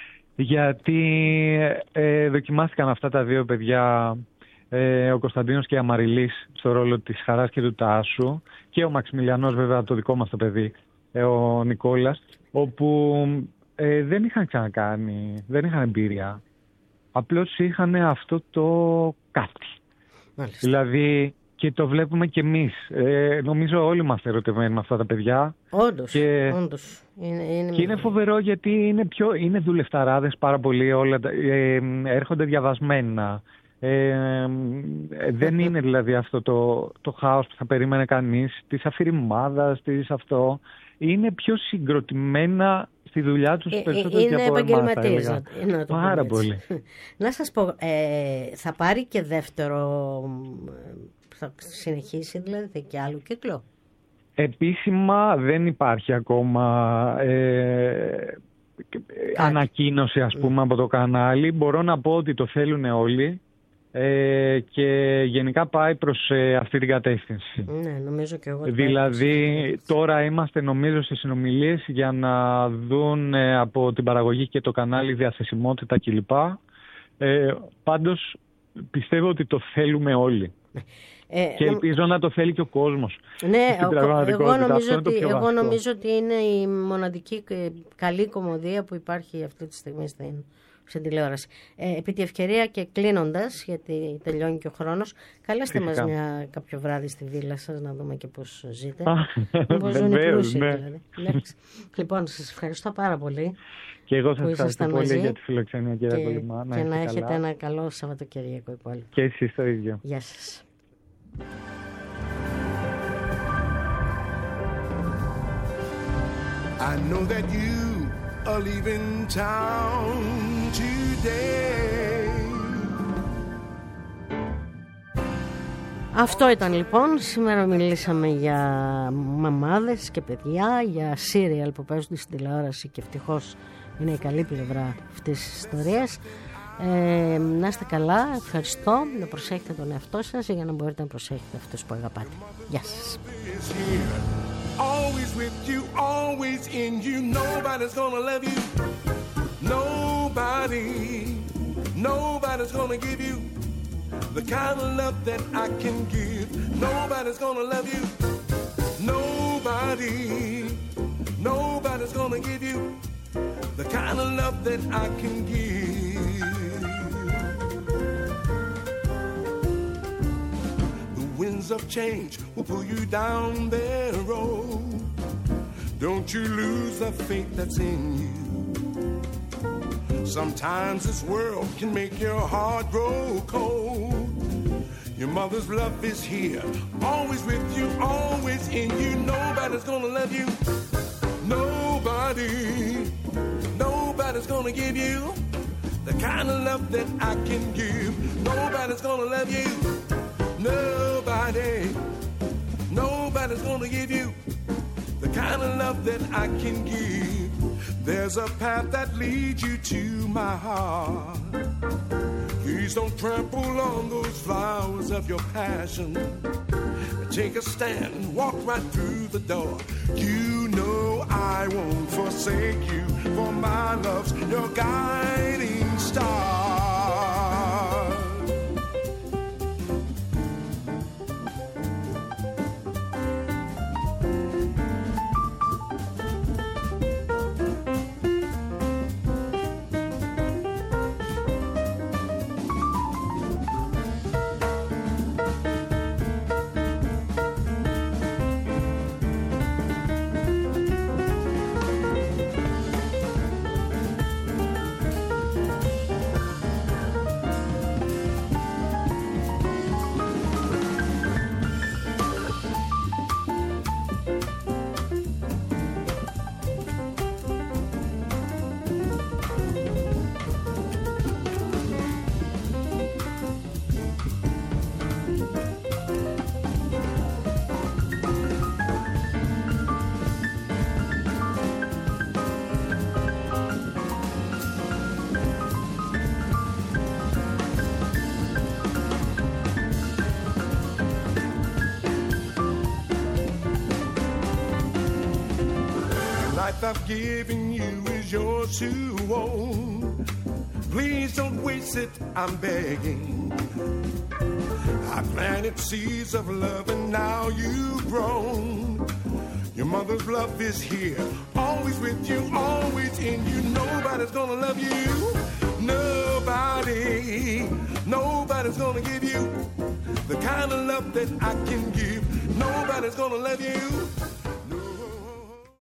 γιατί ε, δοκιμάστηκαν αυτά τα δύο παιδιά, ε, ο Κωνσταντίνος και η Αμαριλής, στο ρόλο της Χαράς και του Τάσου, και ο Μαξιμιλιανός βέβαια, το δικό μας το παιδί, ε, ο Νικόλας, όπου ε, δεν είχαν ξανακάνει, δεν είχαν εμπειρία. Απλώς είχαν αυτό το κάτι. Μάλιστα. Δηλαδή, και το βλέπουμε κι εμείς. Ε, νομίζω όλοι είμαστε ερωτευμένοι με αυτά τα παιδιά. Όντως, και... όντως. Είναι, είναι... Και είναι φοβερό γιατί είναι, πιο... είναι δουλευταράδες πάρα πολύ όλα. Ε, έρχονται διαβασμένα. Ε, δεν είναι δηλαδή αυτό το, το χάος που θα περίμενε κανείς, της αφηρημάδας, της αυτό. Είναι πιο συγκροτημένα στη δουλειά τους ε, περισσότερο είναι και από εμάς, θα έλεγα. Να το Πάρα πολύ. Να σας πω, ε, θα πάρει και δεύτερο, θα συνεχίσει δηλαδή, θα και άλλο κύκλο? Επίσημα δεν υπάρχει ακόμα ε, ανακοίνωση, ας πούμε, από το κανάλι. Μπορώ να πω ότι το θέλουν όλοι. Ε, και γενικά πάει προς ε, αυτή την κατεύθυνση. Ναι, νομίζω και εγώ. Δηλαδή τώρα είμαστε νομίζω σε συνομιλίες για να δουν ε, από την παραγωγή και το κανάλι διαθεσιμότητα κλπ. Ε, πάντως πιστεύω ότι το θέλουμε όλοι. Ε, και ελπίζω να το θέλει και ο κόσμος. Ναι, εγώ, νομίζω ότι, εγώ νομίζω ότι είναι η μοναδική καλή κομμωδία που υπάρχει αυτή τη στιγμή στην στην τηλεόραση. Ε, επί τη ευκαιρία και κλείνοντας, γιατί τελειώνει και ο χρόνος, καλέστε μας μια, κάποιο βράδυ στη βίλα σας να δούμε και πώς ζείτε. Πώς ζουν οι πλούσιοι, ναι. Δηλαδή. Λοιπόν, σας ευχαριστώ πάρα πολύ. Και εγώ σας ευχαριστώ πολύ μαζί για τη φιλοξενία, κύριε Κολυμά. Και, και να έχετε καλά. Ένα καλό Σαββατοκύριακο υπόλοιπο. Και εσείς το ίδιο. Γεια σας. I know that you are leaving town today. Αυτό ήταν λοιπόν. Σήμερα μιλήσαμε για μαμάδες και παιδιά, για σύριαλ που παίζονται στην τηλεόραση και ευτυχώς είναι η καλή πλευρά αυτής της ιστορίας. Ε, να είστε καλά, ευχαριστώ. Να προσέχετε τον εαυτό σας για να μπορείτε να προσέχετε αυτούς που αγαπάτε. Γεια σας. Always with you, always in you. Nobody's gonna love you. Nobody, nobody's gonna give you the kind of love that I can give. Nobody's gonna love you. Nobody, nobody's gonna give you the kind of love that I can give. The winds of change will pull you down their road. Don't you lose the faith that's in you. Sometimes this world can make your heart grow cold. Your mother's love is here, always with you, always in you. Nobody's gonna love you. Nobody, nobody's gonna give you the kind of love that I can give. Nobody's gonna love you. Nobody, nobody's gonna give you the kind of love that I can give. There's a path that leads you to my heart. Please don't trample on those flowers of your passion. Take a stand and walk right through the door. You know I won't forsake you, for my love's your guiding star. life I've given you is yours to own. Please don't waste it, I'm begging. I planted seeds of love and now you've grown. Your mother's love is here, always with you, always in you. Nobody's gonna love you. Nobody, nobody's gonna give you the kind of love that I can give. Nobody's gonna love you.